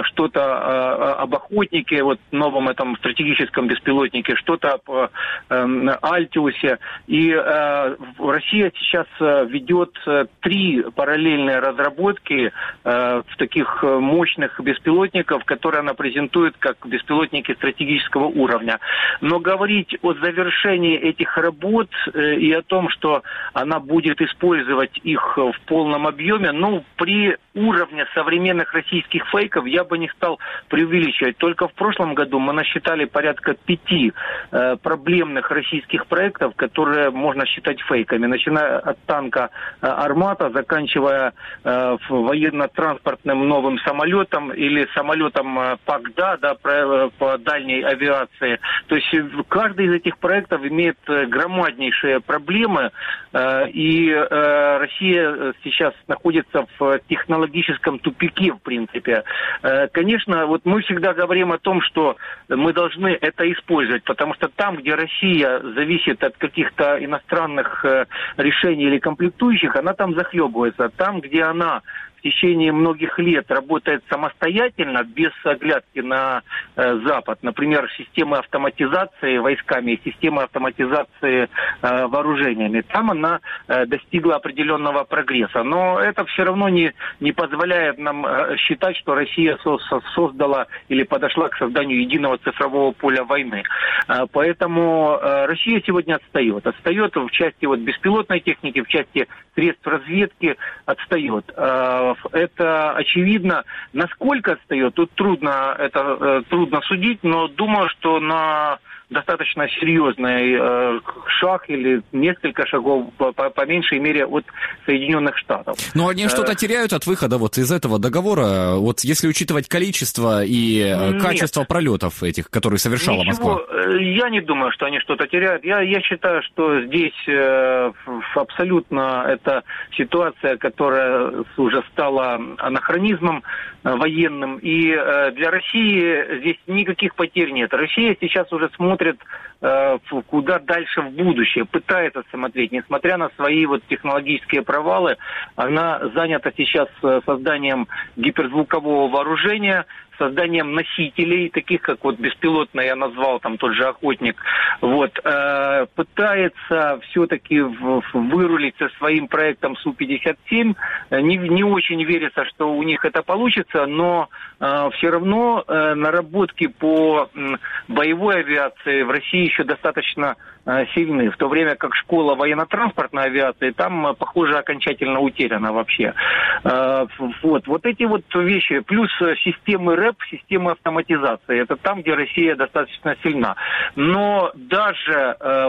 что-то об охотнике, вот новом этом стратегическом беспилотнике, что-то об э, Альтиусе. И э, Россия сейчас ведет три параллельные разработки э, таких мощных беспилотников, которые она презентует как беспилотники стратегического уровня. Но говорить о завершении этих работ э, и о том, что она будет использовать их в полном объеме, ну, при уровне современных российских фейков я бы не стал преувеличивать. Только в прошлом году мы насчитали порядка пяти э, проблемных российских проектов, которые можно считать фейками, начиная от танка э, «Армата», заканчивая э, военно-транспортным новым самолетом или самолетом э, ПАК-Да, да, про, по дальней авиации. То есть каждый из этих проектов имеет громаднейшие проблемы, э, и э, Россия сейчас находится в технологическом тупике, в принципе. Конечно, вот мы всегда говорим о том, что мы должны это использовать, потому что там, где Россия зависит от каких-то иностранных решений или комплектующих, она там захлебывается. Там, где она в течение многих лет работает самостоятельно, без оглядки на э, Запад. Например, системы автоматизации войсками, системы автоматизации э, вооружениями. Там она э, достигла определенного прогресса. Но это все равно не, не позволяет нам э, считать, что Россия со- создала или подошла к созданию единого цифрового поля войны. Э, поэтому э, Россия сегодня отстает. Отстает в части вот, беспилотной техники, в части средств разведки, отстает. Э, Это очевидно. Насколько отстает, тут трудно, это, э, трудно судить, но думаю, что на достаточно серьезный э, шаг или несколько шагов, по, по, по меньшей мере, от Соединенных Штатов. Но они что-то теряют от выхода вот из этого договора, вот если учитывать количество и Нет. качество пролетов этих, которые совершала Ничего, Москва? Я не думаю, что они что-то теряют. Я, я считаю, что здесь э, абсолютно это ситуация, которая уже стала анахронизмом э, военным. И э, для России здесь никаких потерь нет. Россия сейчас уже смотрит э, куда дальше в будущее, пытается смотреть. Несмотря на свои вот технологические провалы, она занята сейчас созданием гиперзвукового вооружения, созданием носителей, таких как вот беспилотный, я назвал там тот же «Охотник», вот, э, пытается все-таки в, в, вырулить со своим проектом Су пятьдесят семь. Не, не очень верится, что у них это получится, но э, все равно э, наработки по э, боевой авиации в России еще достаточно э, сильны, в то время как школа военно-транспортной авиации там, э, похоже, окончательно утеряна вообще. Э, вот, вот эти вот вещи, плюс системы РЭП, системы автоматизации. Это там, где Россия достаточно сильна. Но даже э,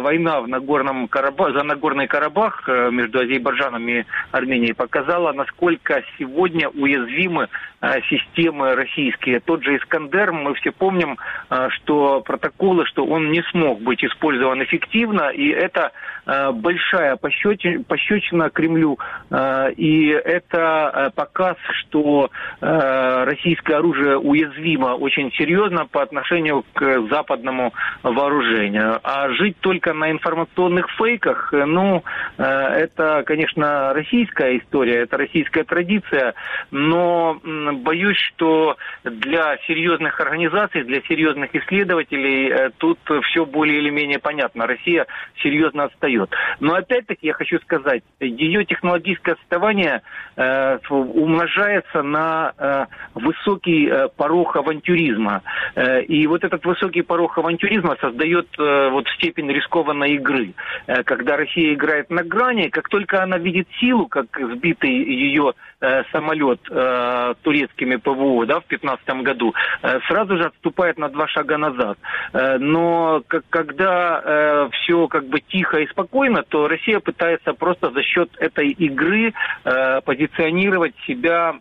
война в Нагорном Караба... за Нагорный Карабах между Азербайджаном и Арменией показала, насколько сегодня уязвимы системы российские. Тот же Искандер, мы все помним, что протоколы, что он не смог быть использован эффективно, и это большая пощечина, пощечина Кремлю, и это показ, что российское оружие уязвимо очень серьезно по отношению к западному вооружению. А жить только на информационных фейках, ну, это, конечно, российская история, это российская традиция, но боюсь, что для серьезных организаций, для серьезных исследователей тут все более или менее понятно. Россия серьезно отстает. Но опять-таки я хочу сказать, ее технологическое отставание э, умножается на э, высокий э, порог авантюризма. Э, и вот этот высокий порог авантюризма создает э, вот степень рискованной игры. Э, когда Россия играет на грани, как только она видит силу, как сбитый ее э, самолет э, турецкими ПВО, да, в пятнадцатом году, э, сразу же отступает на два шага назад. Э, но как, когда э, все как бы тихо и спокойно, то Россия пытается просто за счет этой игры э, позиционировать себя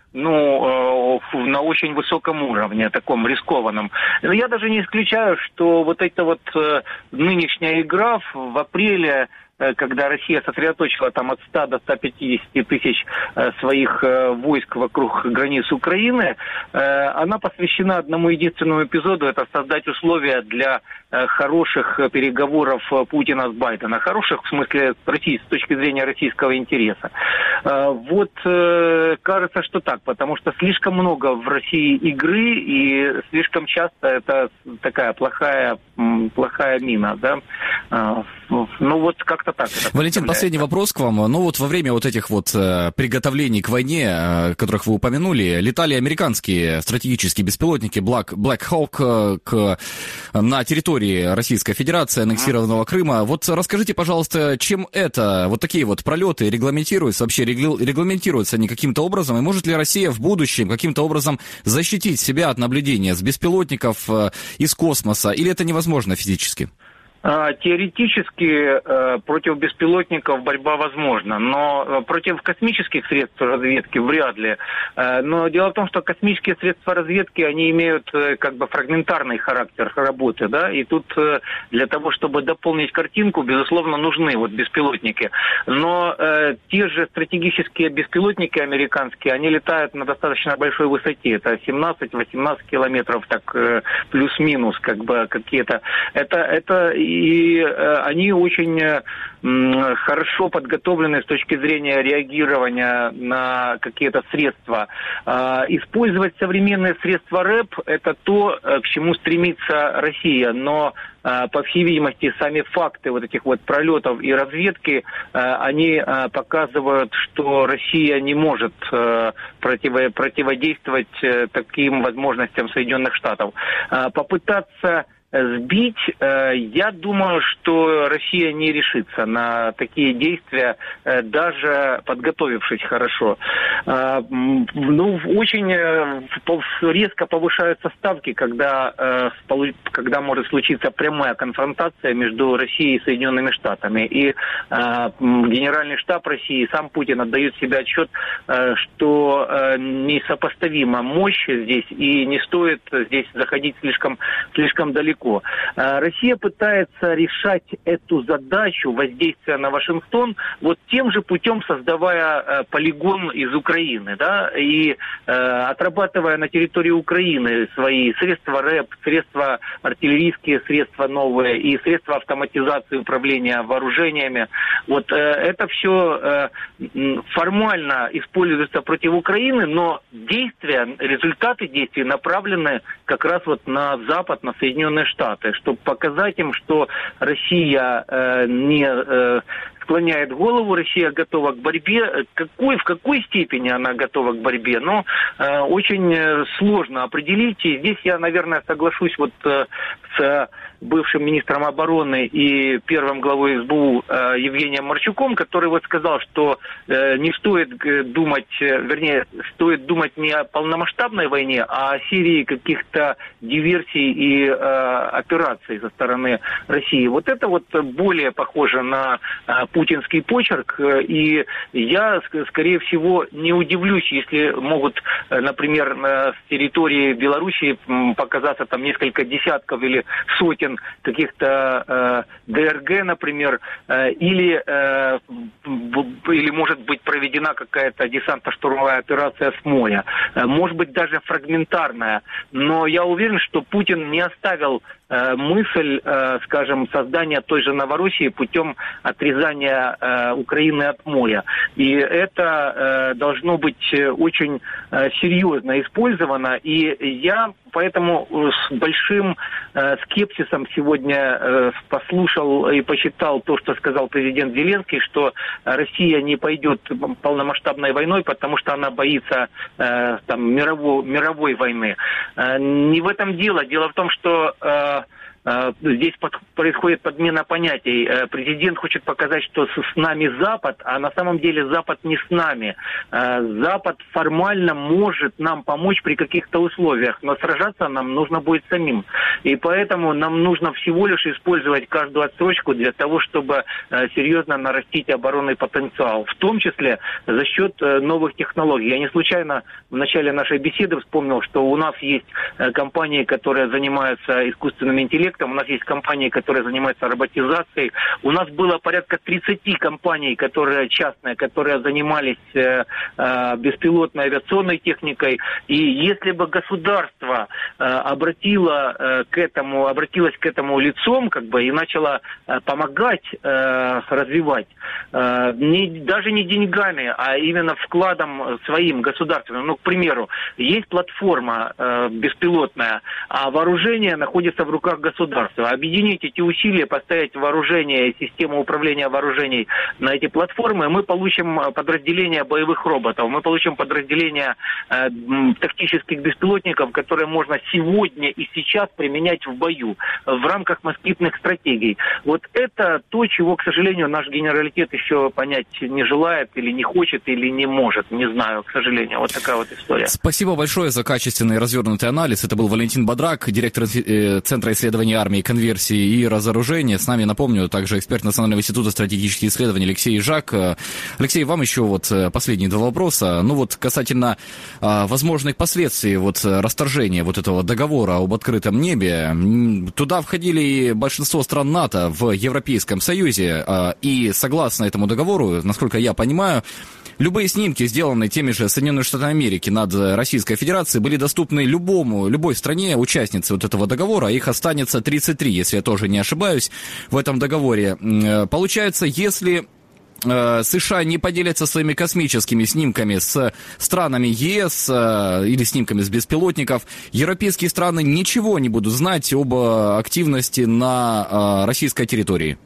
ну, э, на очень высоком уровне, таком рискованном. Я даже не исключаю, что вот эта вот э, нынешняя игра в, в апреле, когда Россия сосредоточила там от ста до ста пятидесяти тысяч э, своих э, войск вокруг границ Украины, э, она посвящена одному единственному эпизоду, это создать условия для э, хороших переговоров Путина с Байденом. Хороших, в смысле, России, с точки зрения российского интереса. Э, вот э, кажется, что так, потому что слишком много в России игры, и слишком часто это такая плохая, плохая мина, да. Э, ну вот как-то так. Валентин, последний вопрос к вам. Ну вот во время вот этих вот э, приготовлений к войне, э, которых вы упомянули, летали американские стратегические беспилотники Black, Black Hawk э, к, на территории Российской Федерации, аннексированного Крыма. Вот расскажите, пожалуйста, чем это, вот такие вот пролеты регламентируются, вообще регламентируются они каким-то образом, и может ли Россия в будущем каким-то образом защитить себя от наблюдения с беспилотников э, из космоса, или это невозможно физически? Теоретически против беспилотников борьба возможна, но против космических средств разведки вряд ли. Но дело в том, что космические средства разведки, они имеют как бы фрагментарный характер работы, да, и тут для того, чтобы дополнить картинку, безусловно, нужны вот беспилотники. Но э, те же стратегические беспилотники американские, они летают на достаточно большой высоте, это семнадцать-восемнадцать километров, так э, плюс-минус, как бы какие-то. Это, это и э, они очень э, хорошо подготовлены с точки зрения реагирования на какие-то средства. Э, использовать современные средства РЭП – это то, к чему стремится Россия, но э, по всей видимости, сами факты вот этих вот пролетов и разведки, э, они э, показывают, что Россия не может э, против, противодействовать э, таким возможностям Соединенных Штатов. Э, попытаться сбить, я думаю, что Россия не решится на такие действия, даже подготовившись хорошо. Ну, очень резко повышаются ставки, когда, когда может случиться прямая конфронтация между Россией и Соединенными Штатами. И Генеральный штаб России, сам Путин отдает себе отчет, что несопоставима мощь здесь, и не стоит здесь заходить слишком, слишком далеко. Россия пытается решать эту задачу воздействия на Вашингтон вот тем же путем, создавая э, полигон из Украины, да, и э, отрабатывая на территории Украины свои средства РЭП, средства артиллерийские, средства новые и средства автоматизации управления вооружениями. Вот э, это все э, формально используется против Украины, но действия, результаты действий направлены как раз вот на Запад, на Соединенные Штаты, чтобы показать им, что Россия э, не, э, склоняет голову, Россия готова к борьбе. Какой, в какой степени она готова к борьбе, но э, очень сложно определить. И здесь я, наверное, соглашусь вот э, с бывшим министром обороны и первым главой СБУ э, Евгением Марчуком, который вот сказал, что э, не стоит думать, э, вернее, стоит думать не о полномасштабной войне, а о серии каких-то диверсий и э, операций со стороны России. Вот это вот более похоже на э, путинский почерк, э, и я, скорее всего, не удивлюсь, если могут, э, например, на, с территории Белоруссии м, показаться там несколько десятков или сотен каких-то э, ДРГ, например, э, или, э, в, или может быть проведена какая-то десантно-штурмовая операция с моря, э, может быть даже фрагментарная, но я уверен, что Путин не оставил э, мысль, э, скажем, создания той же Новороссии путем отрезания э, Украины от моря, и это э, должно быть очень э, серьезно использовано, и я поэтому с большим э, скепсисом сегодня э, послушал и посчитал то, что сказал президент Зеленский, что Россия не пойдет полномасштабной войной, потому что она боится э, там, мировой, мировой войны. Э, не в этом дело. Дело в том, что э, здесь под, происходит подмена понятий. Президент хочет показать, что с, с нами Запад, а на самом деле Запад не с нами. Запад формально может нам помочь при каких-то условиях, но сражаться нам нужно будет самим. И поэтому нам нужно всего лишь использовать каждую отсрочку для того, чтобы серьезно нарастить оборонный потенциал, в том числе за счет новых технологий. Я не случайно в начале нашей беседы вспомнил, что у нас есть компании, которые занимаются искусственным интеллектом, у нас есть компании, которые занимаются роботизацией. У нас было порядка тридцать компаний, которые частные, которые занимались э, э, беспилотной авиационной техникой. И если бы государство э, обратило, э, к этому, обратилось к этому лицом, как бы, и начало э, помогать э, развивать, э, не, даже не деньгами, а именно вкладом своим государственным. Ну, к примеру, есть платформа э, беспилотная, а вооружение находится в руках государства. Объединить эти усилия, поставить вооружение и систему управления вооружений на эти платформы, мы получим подразделение боевых роботов, мы получим подразделение э, тактических беспилотников, которые можно сегодня и сейчас применять в бою в рамках москитных стратегий. Вот это то, чего, к сожалению, наш генералитет еще понять не желает или не хочет, или не может. Не знаю, к сожалению. Вот такая вот история. Спасибо большое за качественный развернутый анализ. Это был Валентин Бадрак, директор Центра исследований армии, конверсии и разоружения. С нами, напомню, также эксперт Национального института стратегических исследований Алексей Жак. Алексей, вам еще вот последние два вопроса. Ну вот касательно а, возможных последствий вот расторжения вот этого договора об открытом небе. Туда входили и большинство стран НАТО в Европейском Союзе. А, и согласно этому договору, насколько я понимаю, любые снимки, сделанные теми же Соединенными Штатами Америки над Российской Федерацией, были доступны любому, любой стране, участнице вот этого договора. Их останется тридцать три, если я тоже не ошибаюсь, в этом договоре. Получается, если США не поделятся своими космическими снимками с странами ЕС или снимками с беспилотников, европейские страны ничего не будут знать об активности на российской территории.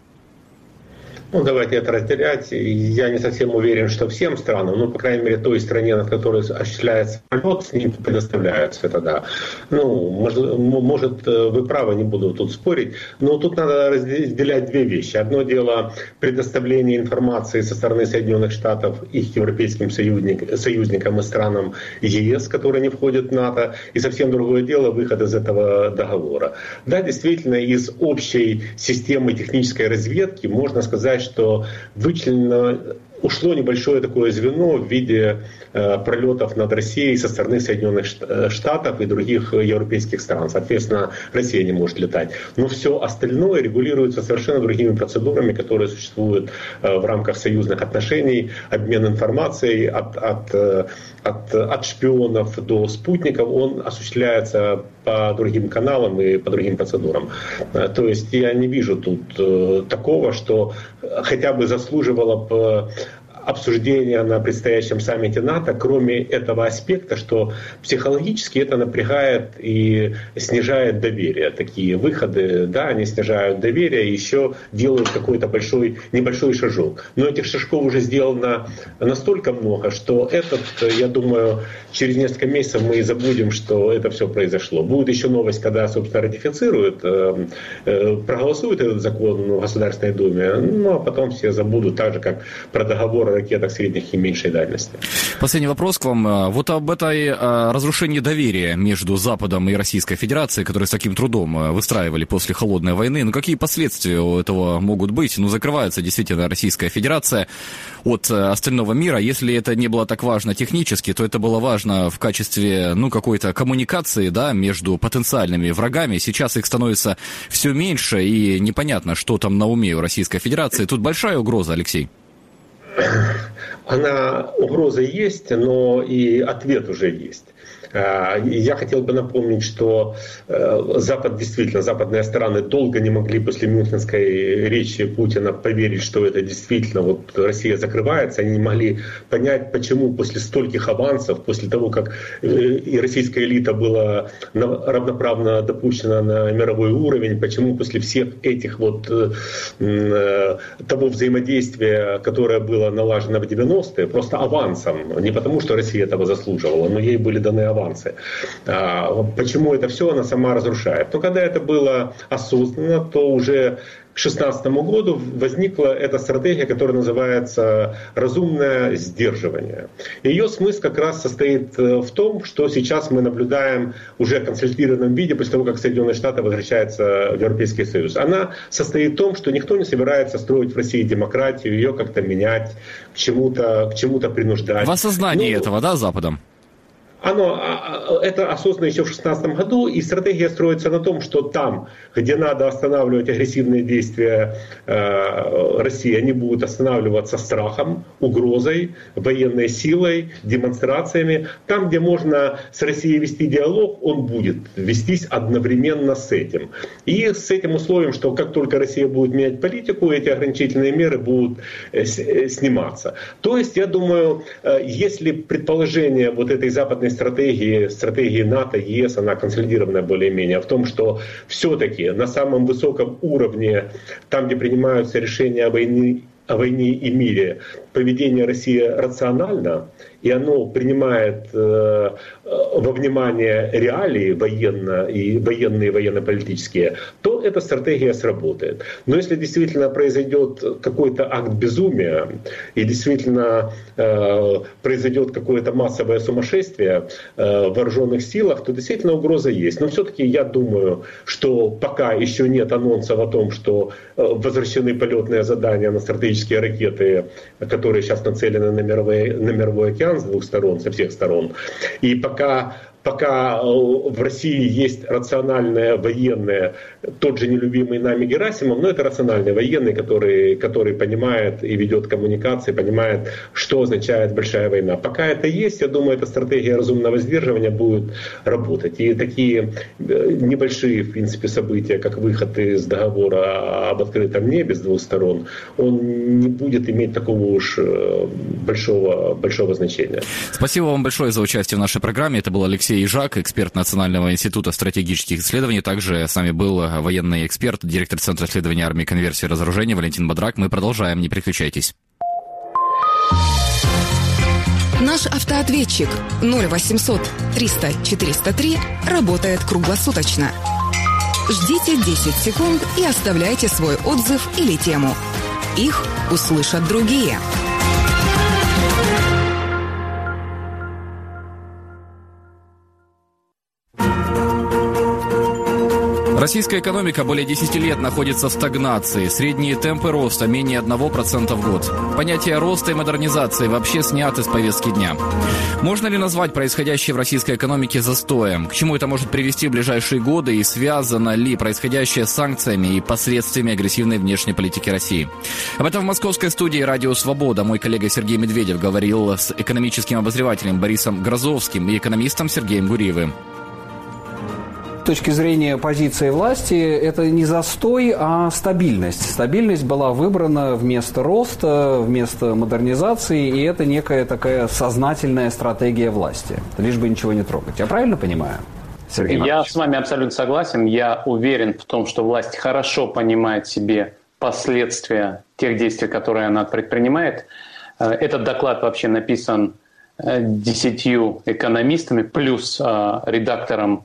Ну, давайте это разделять. Я не совсем уверен, что всем странам, ну, по крайней мере, той стране, над которой осуществляется полет, снимки предоставляются, это да. Ну, может, может, вы правы, не буду тут спорить, но тут надо разделять две вещи. Одно дело предоставление информации со стороны Соединенных Штатов их европейским союзник, союзникам и странам ЕС, которые не входят в НАТО, и совсем другое дело выход из этого договора. Да, действительно, из общей системы технической разведки можно сказать, что вычленено, ушло небольшое такое звено в виде э, пролетов над Россией со стороны Соединенных Штатов и других европейских стран. Соответственно, Россия не может летать. Но все остальное регулируется совершенно другими процедурами, которые существуют э, в рамках союзных отношений, обмен информацией от, от, э, от, от шпионов до спутников. Он осуществляется по другим каналам и по другим процедурам. Э, то есть я не вижу тут э, такого, что хотя бы заслуживало бы обсуждения на предстоящем саммите НАТО, кроме этого аспекта, что психологически это напрягает и снижает доверие. Такие выходы, да, они снижают доверие и еще делают какой-то большой, небольшой шажок. Но этих шажков уже сделано настолько много, что этот, я думаю, через несколько месяцев мы и забудем, что это все произошло. Будет еще новость, когда, собственно, ратифицируют, проголосуют этот закон в Государственной Думе, ну а потом все забудут, так же, как про договор о ракетах средних и меньшей дальности. Последний вопрос к вам. Вот об этой разрушении доверия между Западом и Российской Федерацией, которые с таким трудом выстраивали после холодной войны, ну какие последствия у этого могут быть? Ну закрывается действительно Российская Федерация от остального мира. Если это не было так важно технически, то это было важно в качестве, ну, какой-то коммуникации, да, между потенциальными врагами. Сейчас их становится все меньше, и непонятно, что там на уме у Российской Федерации. Тут большая угроза, Алексей? Она, угроза есть, но и ответ уже есть. Я хотел бы напомнить, что Запад, действительно, западные страны долго не могли после мюнхенской речи Путина поверить, что это действительно вот Россия закрывается. Они не могли понять, почему после стольких авансов, после того, как и российская элита была равноправно допущена на мировой уровень, почему после всех этих вот того взаимодействия, которое было налажено в девяностые, просто авансом, не потому что Россия этого заслуживала, но ей были даны авансы. Почему это все она сама разрушает? Но когда это было осознанно, то уже к шестнадцатому году возникла эта стратегия, которая называется «разумное сдерживание». Ее смысл как раз состоит в том, что сейчас мы наблюдаем уже в консолидированном виде после того, как Соединенные Штаты возвращаются в Европейский Союз. Она состоит в том, что никто не собирается строить в России демократию, ее как-то менять, к чему-то, к чему-то принуждать. В осознании ну, этого, да, Западом? Оно, это осознано еще в две тысячи шестнадцатом году, и стратегия строится на том, что там, где надо останавливать агрессивные действия э, России, они будут останавливаться страхом, угрозой, военной силой, демонстрациями. Там, где можно с Россией вести диалог, он будет вестись одновременно с этим. И с этим условием, что как только Россия будет менять политику, эти ограничительные меры будут э, сниматься. То есть, я думаю, э, если предположение вот этой западной стратегии, стратегии НАТО, ЕС, она консолидированная более-менее, в том, что все-таки на самом высоком уровне, там, где принимаются решения о войне, о войне и мире, поведение России рационально, и оно принимает э, во внимание реалии военно и военные и военно-политические, то эта стратегия сработает. Но если действительно произойдет какой-то акт безумия и действительно э, произойдет какое-то массовое сумасшествие э, в вооруженных силах, то действительно угроза есть. Но все-таки я думаю, что пока еще нет анонсов о том, что э, возвращены полетные задания на стратегические ракеты, которые сейчас нацелены на мировой, на мировой океан с двух сторон, со всех сторон. И пока, пока в России есть рациональное военное, тот же нелюбимый нами Герасимов, но это рациональный военный, который, который понимает и ведет коммуникации, понимает, что означает большая война. Пока это есть, я думаю, эта стратегия разумного сдерживания будет работать. И такие небольшие, в принципе, события, как выход из договора об открытом небе с двух сторон, он не будет иметь такого уж большого, большого значения. Спасибо вам большое за участие в нашей программе. Это был Алексей Ижак, эксперт Национального института стратегических исследований. Также с нами был военный эксперт, директор Центра исследований армии, конверсии и разоружения Валентин Бадрак. Мы продолжаем, не переключайтесь. Наш автоответчик ноль восемьсот триста четыреста три работает круглосуточно. Ждите десять секунд и оставляйте свой отзыв или тему. Их услышат другие. Российская экономика более десяти лет находится в стагнации. Средние темпы роста менее одного процента в год. Понятие роста и модернизации вообще сняты с повестки дня. Можно ли назвать происходящее в российской экономике застоем? К чему это может привести в ближайшие годы? И связано ли происходящее с санкциями и последствиями агрессивной внешней политики России? Об этом в московской студии «Радио Свобода» мой коллега Сергей Медведев говорил с экономическим обозревателем Борисом Грозовским и экономистом Сергеем Гуриевым. точки зрения позиции власти, это не застой, а стабильность. Стабильность была выбрана вместо роста, вместо модернизации, и это некая такая сознательная стратегия власти. Лишь бы ничего не трогать. Я правильно понимаю? Сергей Я Маркович? с вами абсолютно согласен. Я уверен в том, что власть хорошо понимает себе последствия тех действий, которые она предпринимает. Этот доклад вообще написан десятью экономистами, плюс редактором,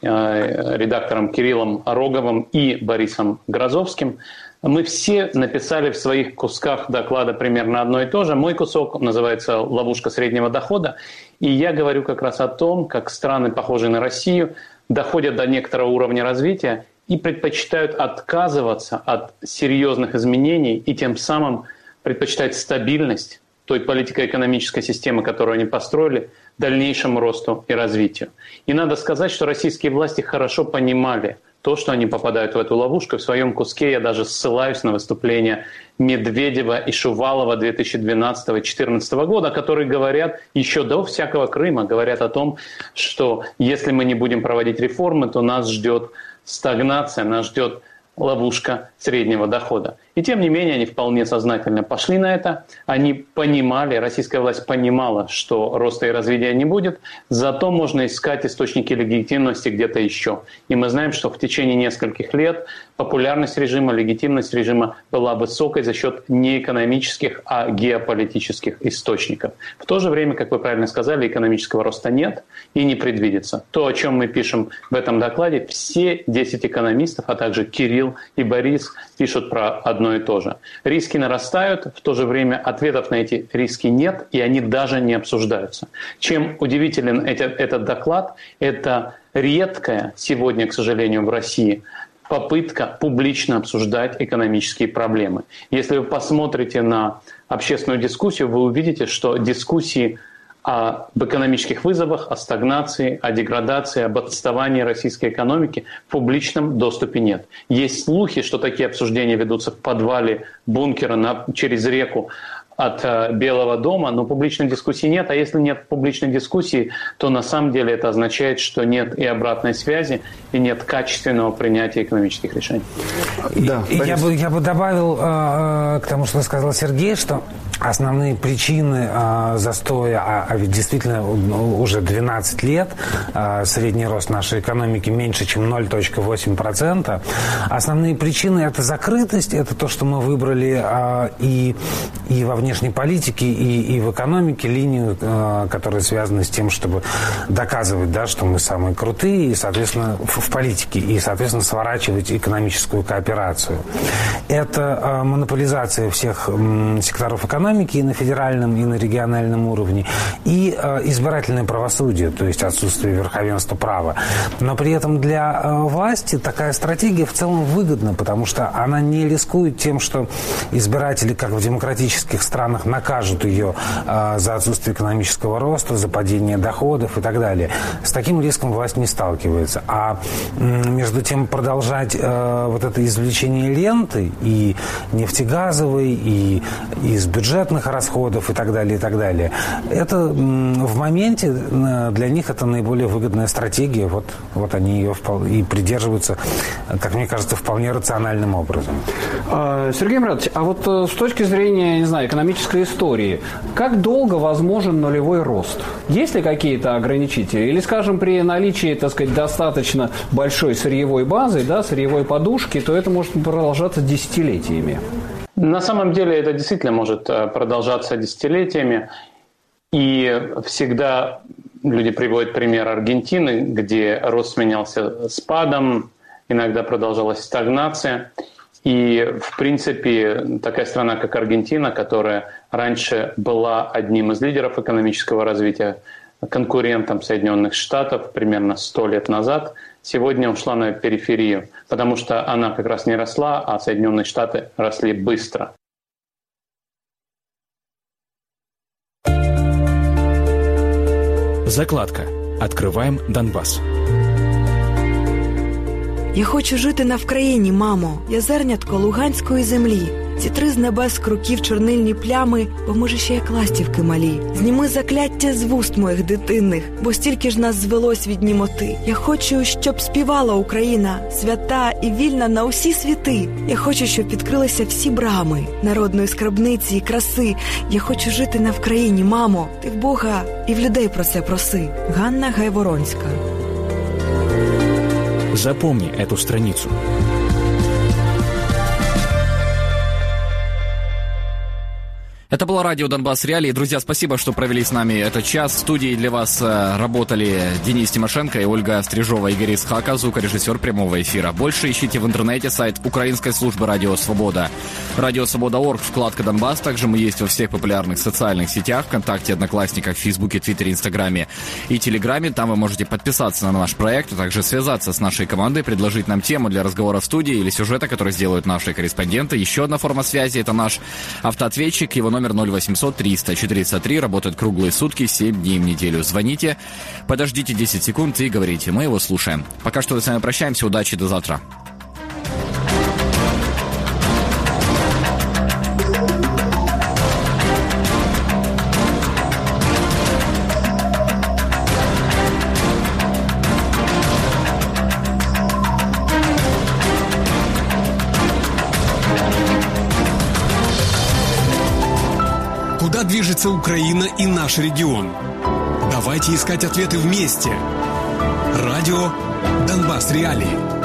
редактором Кириллом Роговым и Борисом Грозовским. Мы все написали в своих кусках доклада примерно одно и то же. Мой кусок называется «Ловушка среднего дохода». И я говорю как раз о том, как страны, похожие на Россию, доходят до некоторого уровня развития и предпочитают отказываться от серьезных изменений и тем самым предпочитают стабильность той политико-экономической системы, которую они построили, дальнейшему росту и развитию. И надо сказать, что российские власти хорошо понимали то, что они попадают в эту ловушку. В своем куске я даже ссылаюсь на выступления Медведева и Шувалова две тысячи двенадцатого — две тысячи четырнадцатого года, которые говорят, еще до всякого Крыма, говорят о том, что если мы не будем проводить реформы, то нас ждет стагнация, нас ждет ловушка среднего дохода. И тем не менее они вполне сознательно пошли на это. Они понимали, российская власть понимала, что роста и развития не будет, зато можно искать источники легитимности где-то еще. И мы знаем, что в течение нескольких лет популярность режима, легитимность режима была высокой за счет не экономических, а геополитических источников. В то же время, как вы правильно сказали, экономического роста нет и не предвидится. То, о чем мы пишем в этом докладе, все десять экономистов, а также Кирилл и Борис пишут про одно и то же. Риски нарастают, в то же время ответов на эти риски нет, и они даже не обсуждаются. Чем удивителен этот, этот доклад, это редкая сегодня, к сожалению, в России попытка публично обсуждать экономические проблемы. Если вы посмотрите на общественную дискуссию, вы увидите, что дискуссии об экономических вызовах, о стагнации, о деградации, об отставании российской экономики в публичном доступе нет. Есть слухи, что такие обсуждения ведутся в подвале бункера на, через реку от э, Белого дома, но публичной дискуссии нет. А если нет публичной дискуссии, то на самом деле это означает, что нет и обратной связи, и нет качественного принятия экономических решений. Да, я, бы, я бы добавил э, к тому, что сказал Сергей, что основные причины э, застоя, а, а ведь действительно уже двенадцать лет э, средний рост нашей экономики меньше, чем ноль целых восемь десятых процента. Основные причины – это закрытость, это то, что мы выбрали э, и, и во внешней политике, и, и в экономике линию, э, которая связана с тем, чтобы доказывать, да, что мы самые крутые, и, соответственно, в, в политике, и, соответственно, сворачивать экономическую кооперацию. Это э, монополизация всех э, секторов экономики, и на федеральном, и на региональном уровне, и э, избирательное правосудие, то есть отсутствие верховенства права. Но при этом для э, власти такая стратегия в целом выгодна, потому что она не рискует тем, что избиратели, как в демократических странах, накажут ее э, за отсутствие экономического роста, за падение доходов и так далее. С таким риском власть не сталкивается. А э, между тем продолжать э, вот это извлечение ленты и нефтегазовой, и из бюджета, бюджетных расходов и так далее, и так далее. Это в моменте для них это наиболее выгодная стратегия. Вот, вот они ее и придерживаются, как мне кажется, вполне рациональным образом. Сергей Маратович, а вот с точки зрения, не знаю, экономической истории, как долго возможен нулевой рост? Есть ли какие-то ограничители? Или, скажем, при наличии, так сказать, достаточно большой сырьевой базы, да, сырьевой подушки, то это может продолжаться десятилетиями? На самом деле это действительно может продолжаться десятилетиями. И всегда люди приводят пример Аргентины, где рост сменялся спадом, иногда продолжалась стагнация. И, в принципе, такая страна, как Аргентина, которая раньше была одним из лидеров экономического развития, конкурентом Соединенных Штатов примерно сто лет назад, сегодня ушла на периферию, потому что она как раз не росла, а Соединенные Штаты росли быстро. Закладка. Открываем Донбасс. Я хочу жити на Вкраїні, мамо, я зернятко луганської землі. Зітри з небес круків чорнильні плями, бо ми ж ще як ластівки малі. Зніми закляття з вуст моїх дитинних, бо стільки ж нас звелось від німоти. Я хочу, щоб співала Україна, свята і вільна на усі світи. Я хочу, щоб відкрилися всі брами народної скарбниці і краси. Я хочу жити на Вкраїні, мамо, ти в Бога і в людей про це проси. Ганна Гайворонська. Запомни эту страницу. Это было радио «Донбасс Реалии». Друзья, спасибо, что провели с нами этот час. В студии для вас работали Денис Тимошенко и Ольга Стрижова, Игорь Исхака, звукорежиссер прямого эфира. Больше ищите в интернете сайт Украинской службы «Радио Свобода». «Радио Свобода точка орг», вкладка «Донбасс». Также мы есть во всех популярных социальных сетях, ВКонтакте, Одноклассниках, Фейсбуке, Твиттере, Инстаграме и Телеграме. Там вы можете подписаться на наш проект, а также связаться с нашей командой, предложить нам тему для разговора в студии или сюжета, который сделают наши корреспонденты. Еще одна форма связи – это наш автоответчик. Его номер ноль восемьсот триста четыреста три, работает круглые сутки, семь дней в неделю. Звоните, подождите десять секунд и говорите. Мы его слушаем. Пока что с вами прощаемся. Удачи, до завтра. Куда движется Украина и наш регион? Давайте искать ответы вместе. Радио «Донбасс Реалии».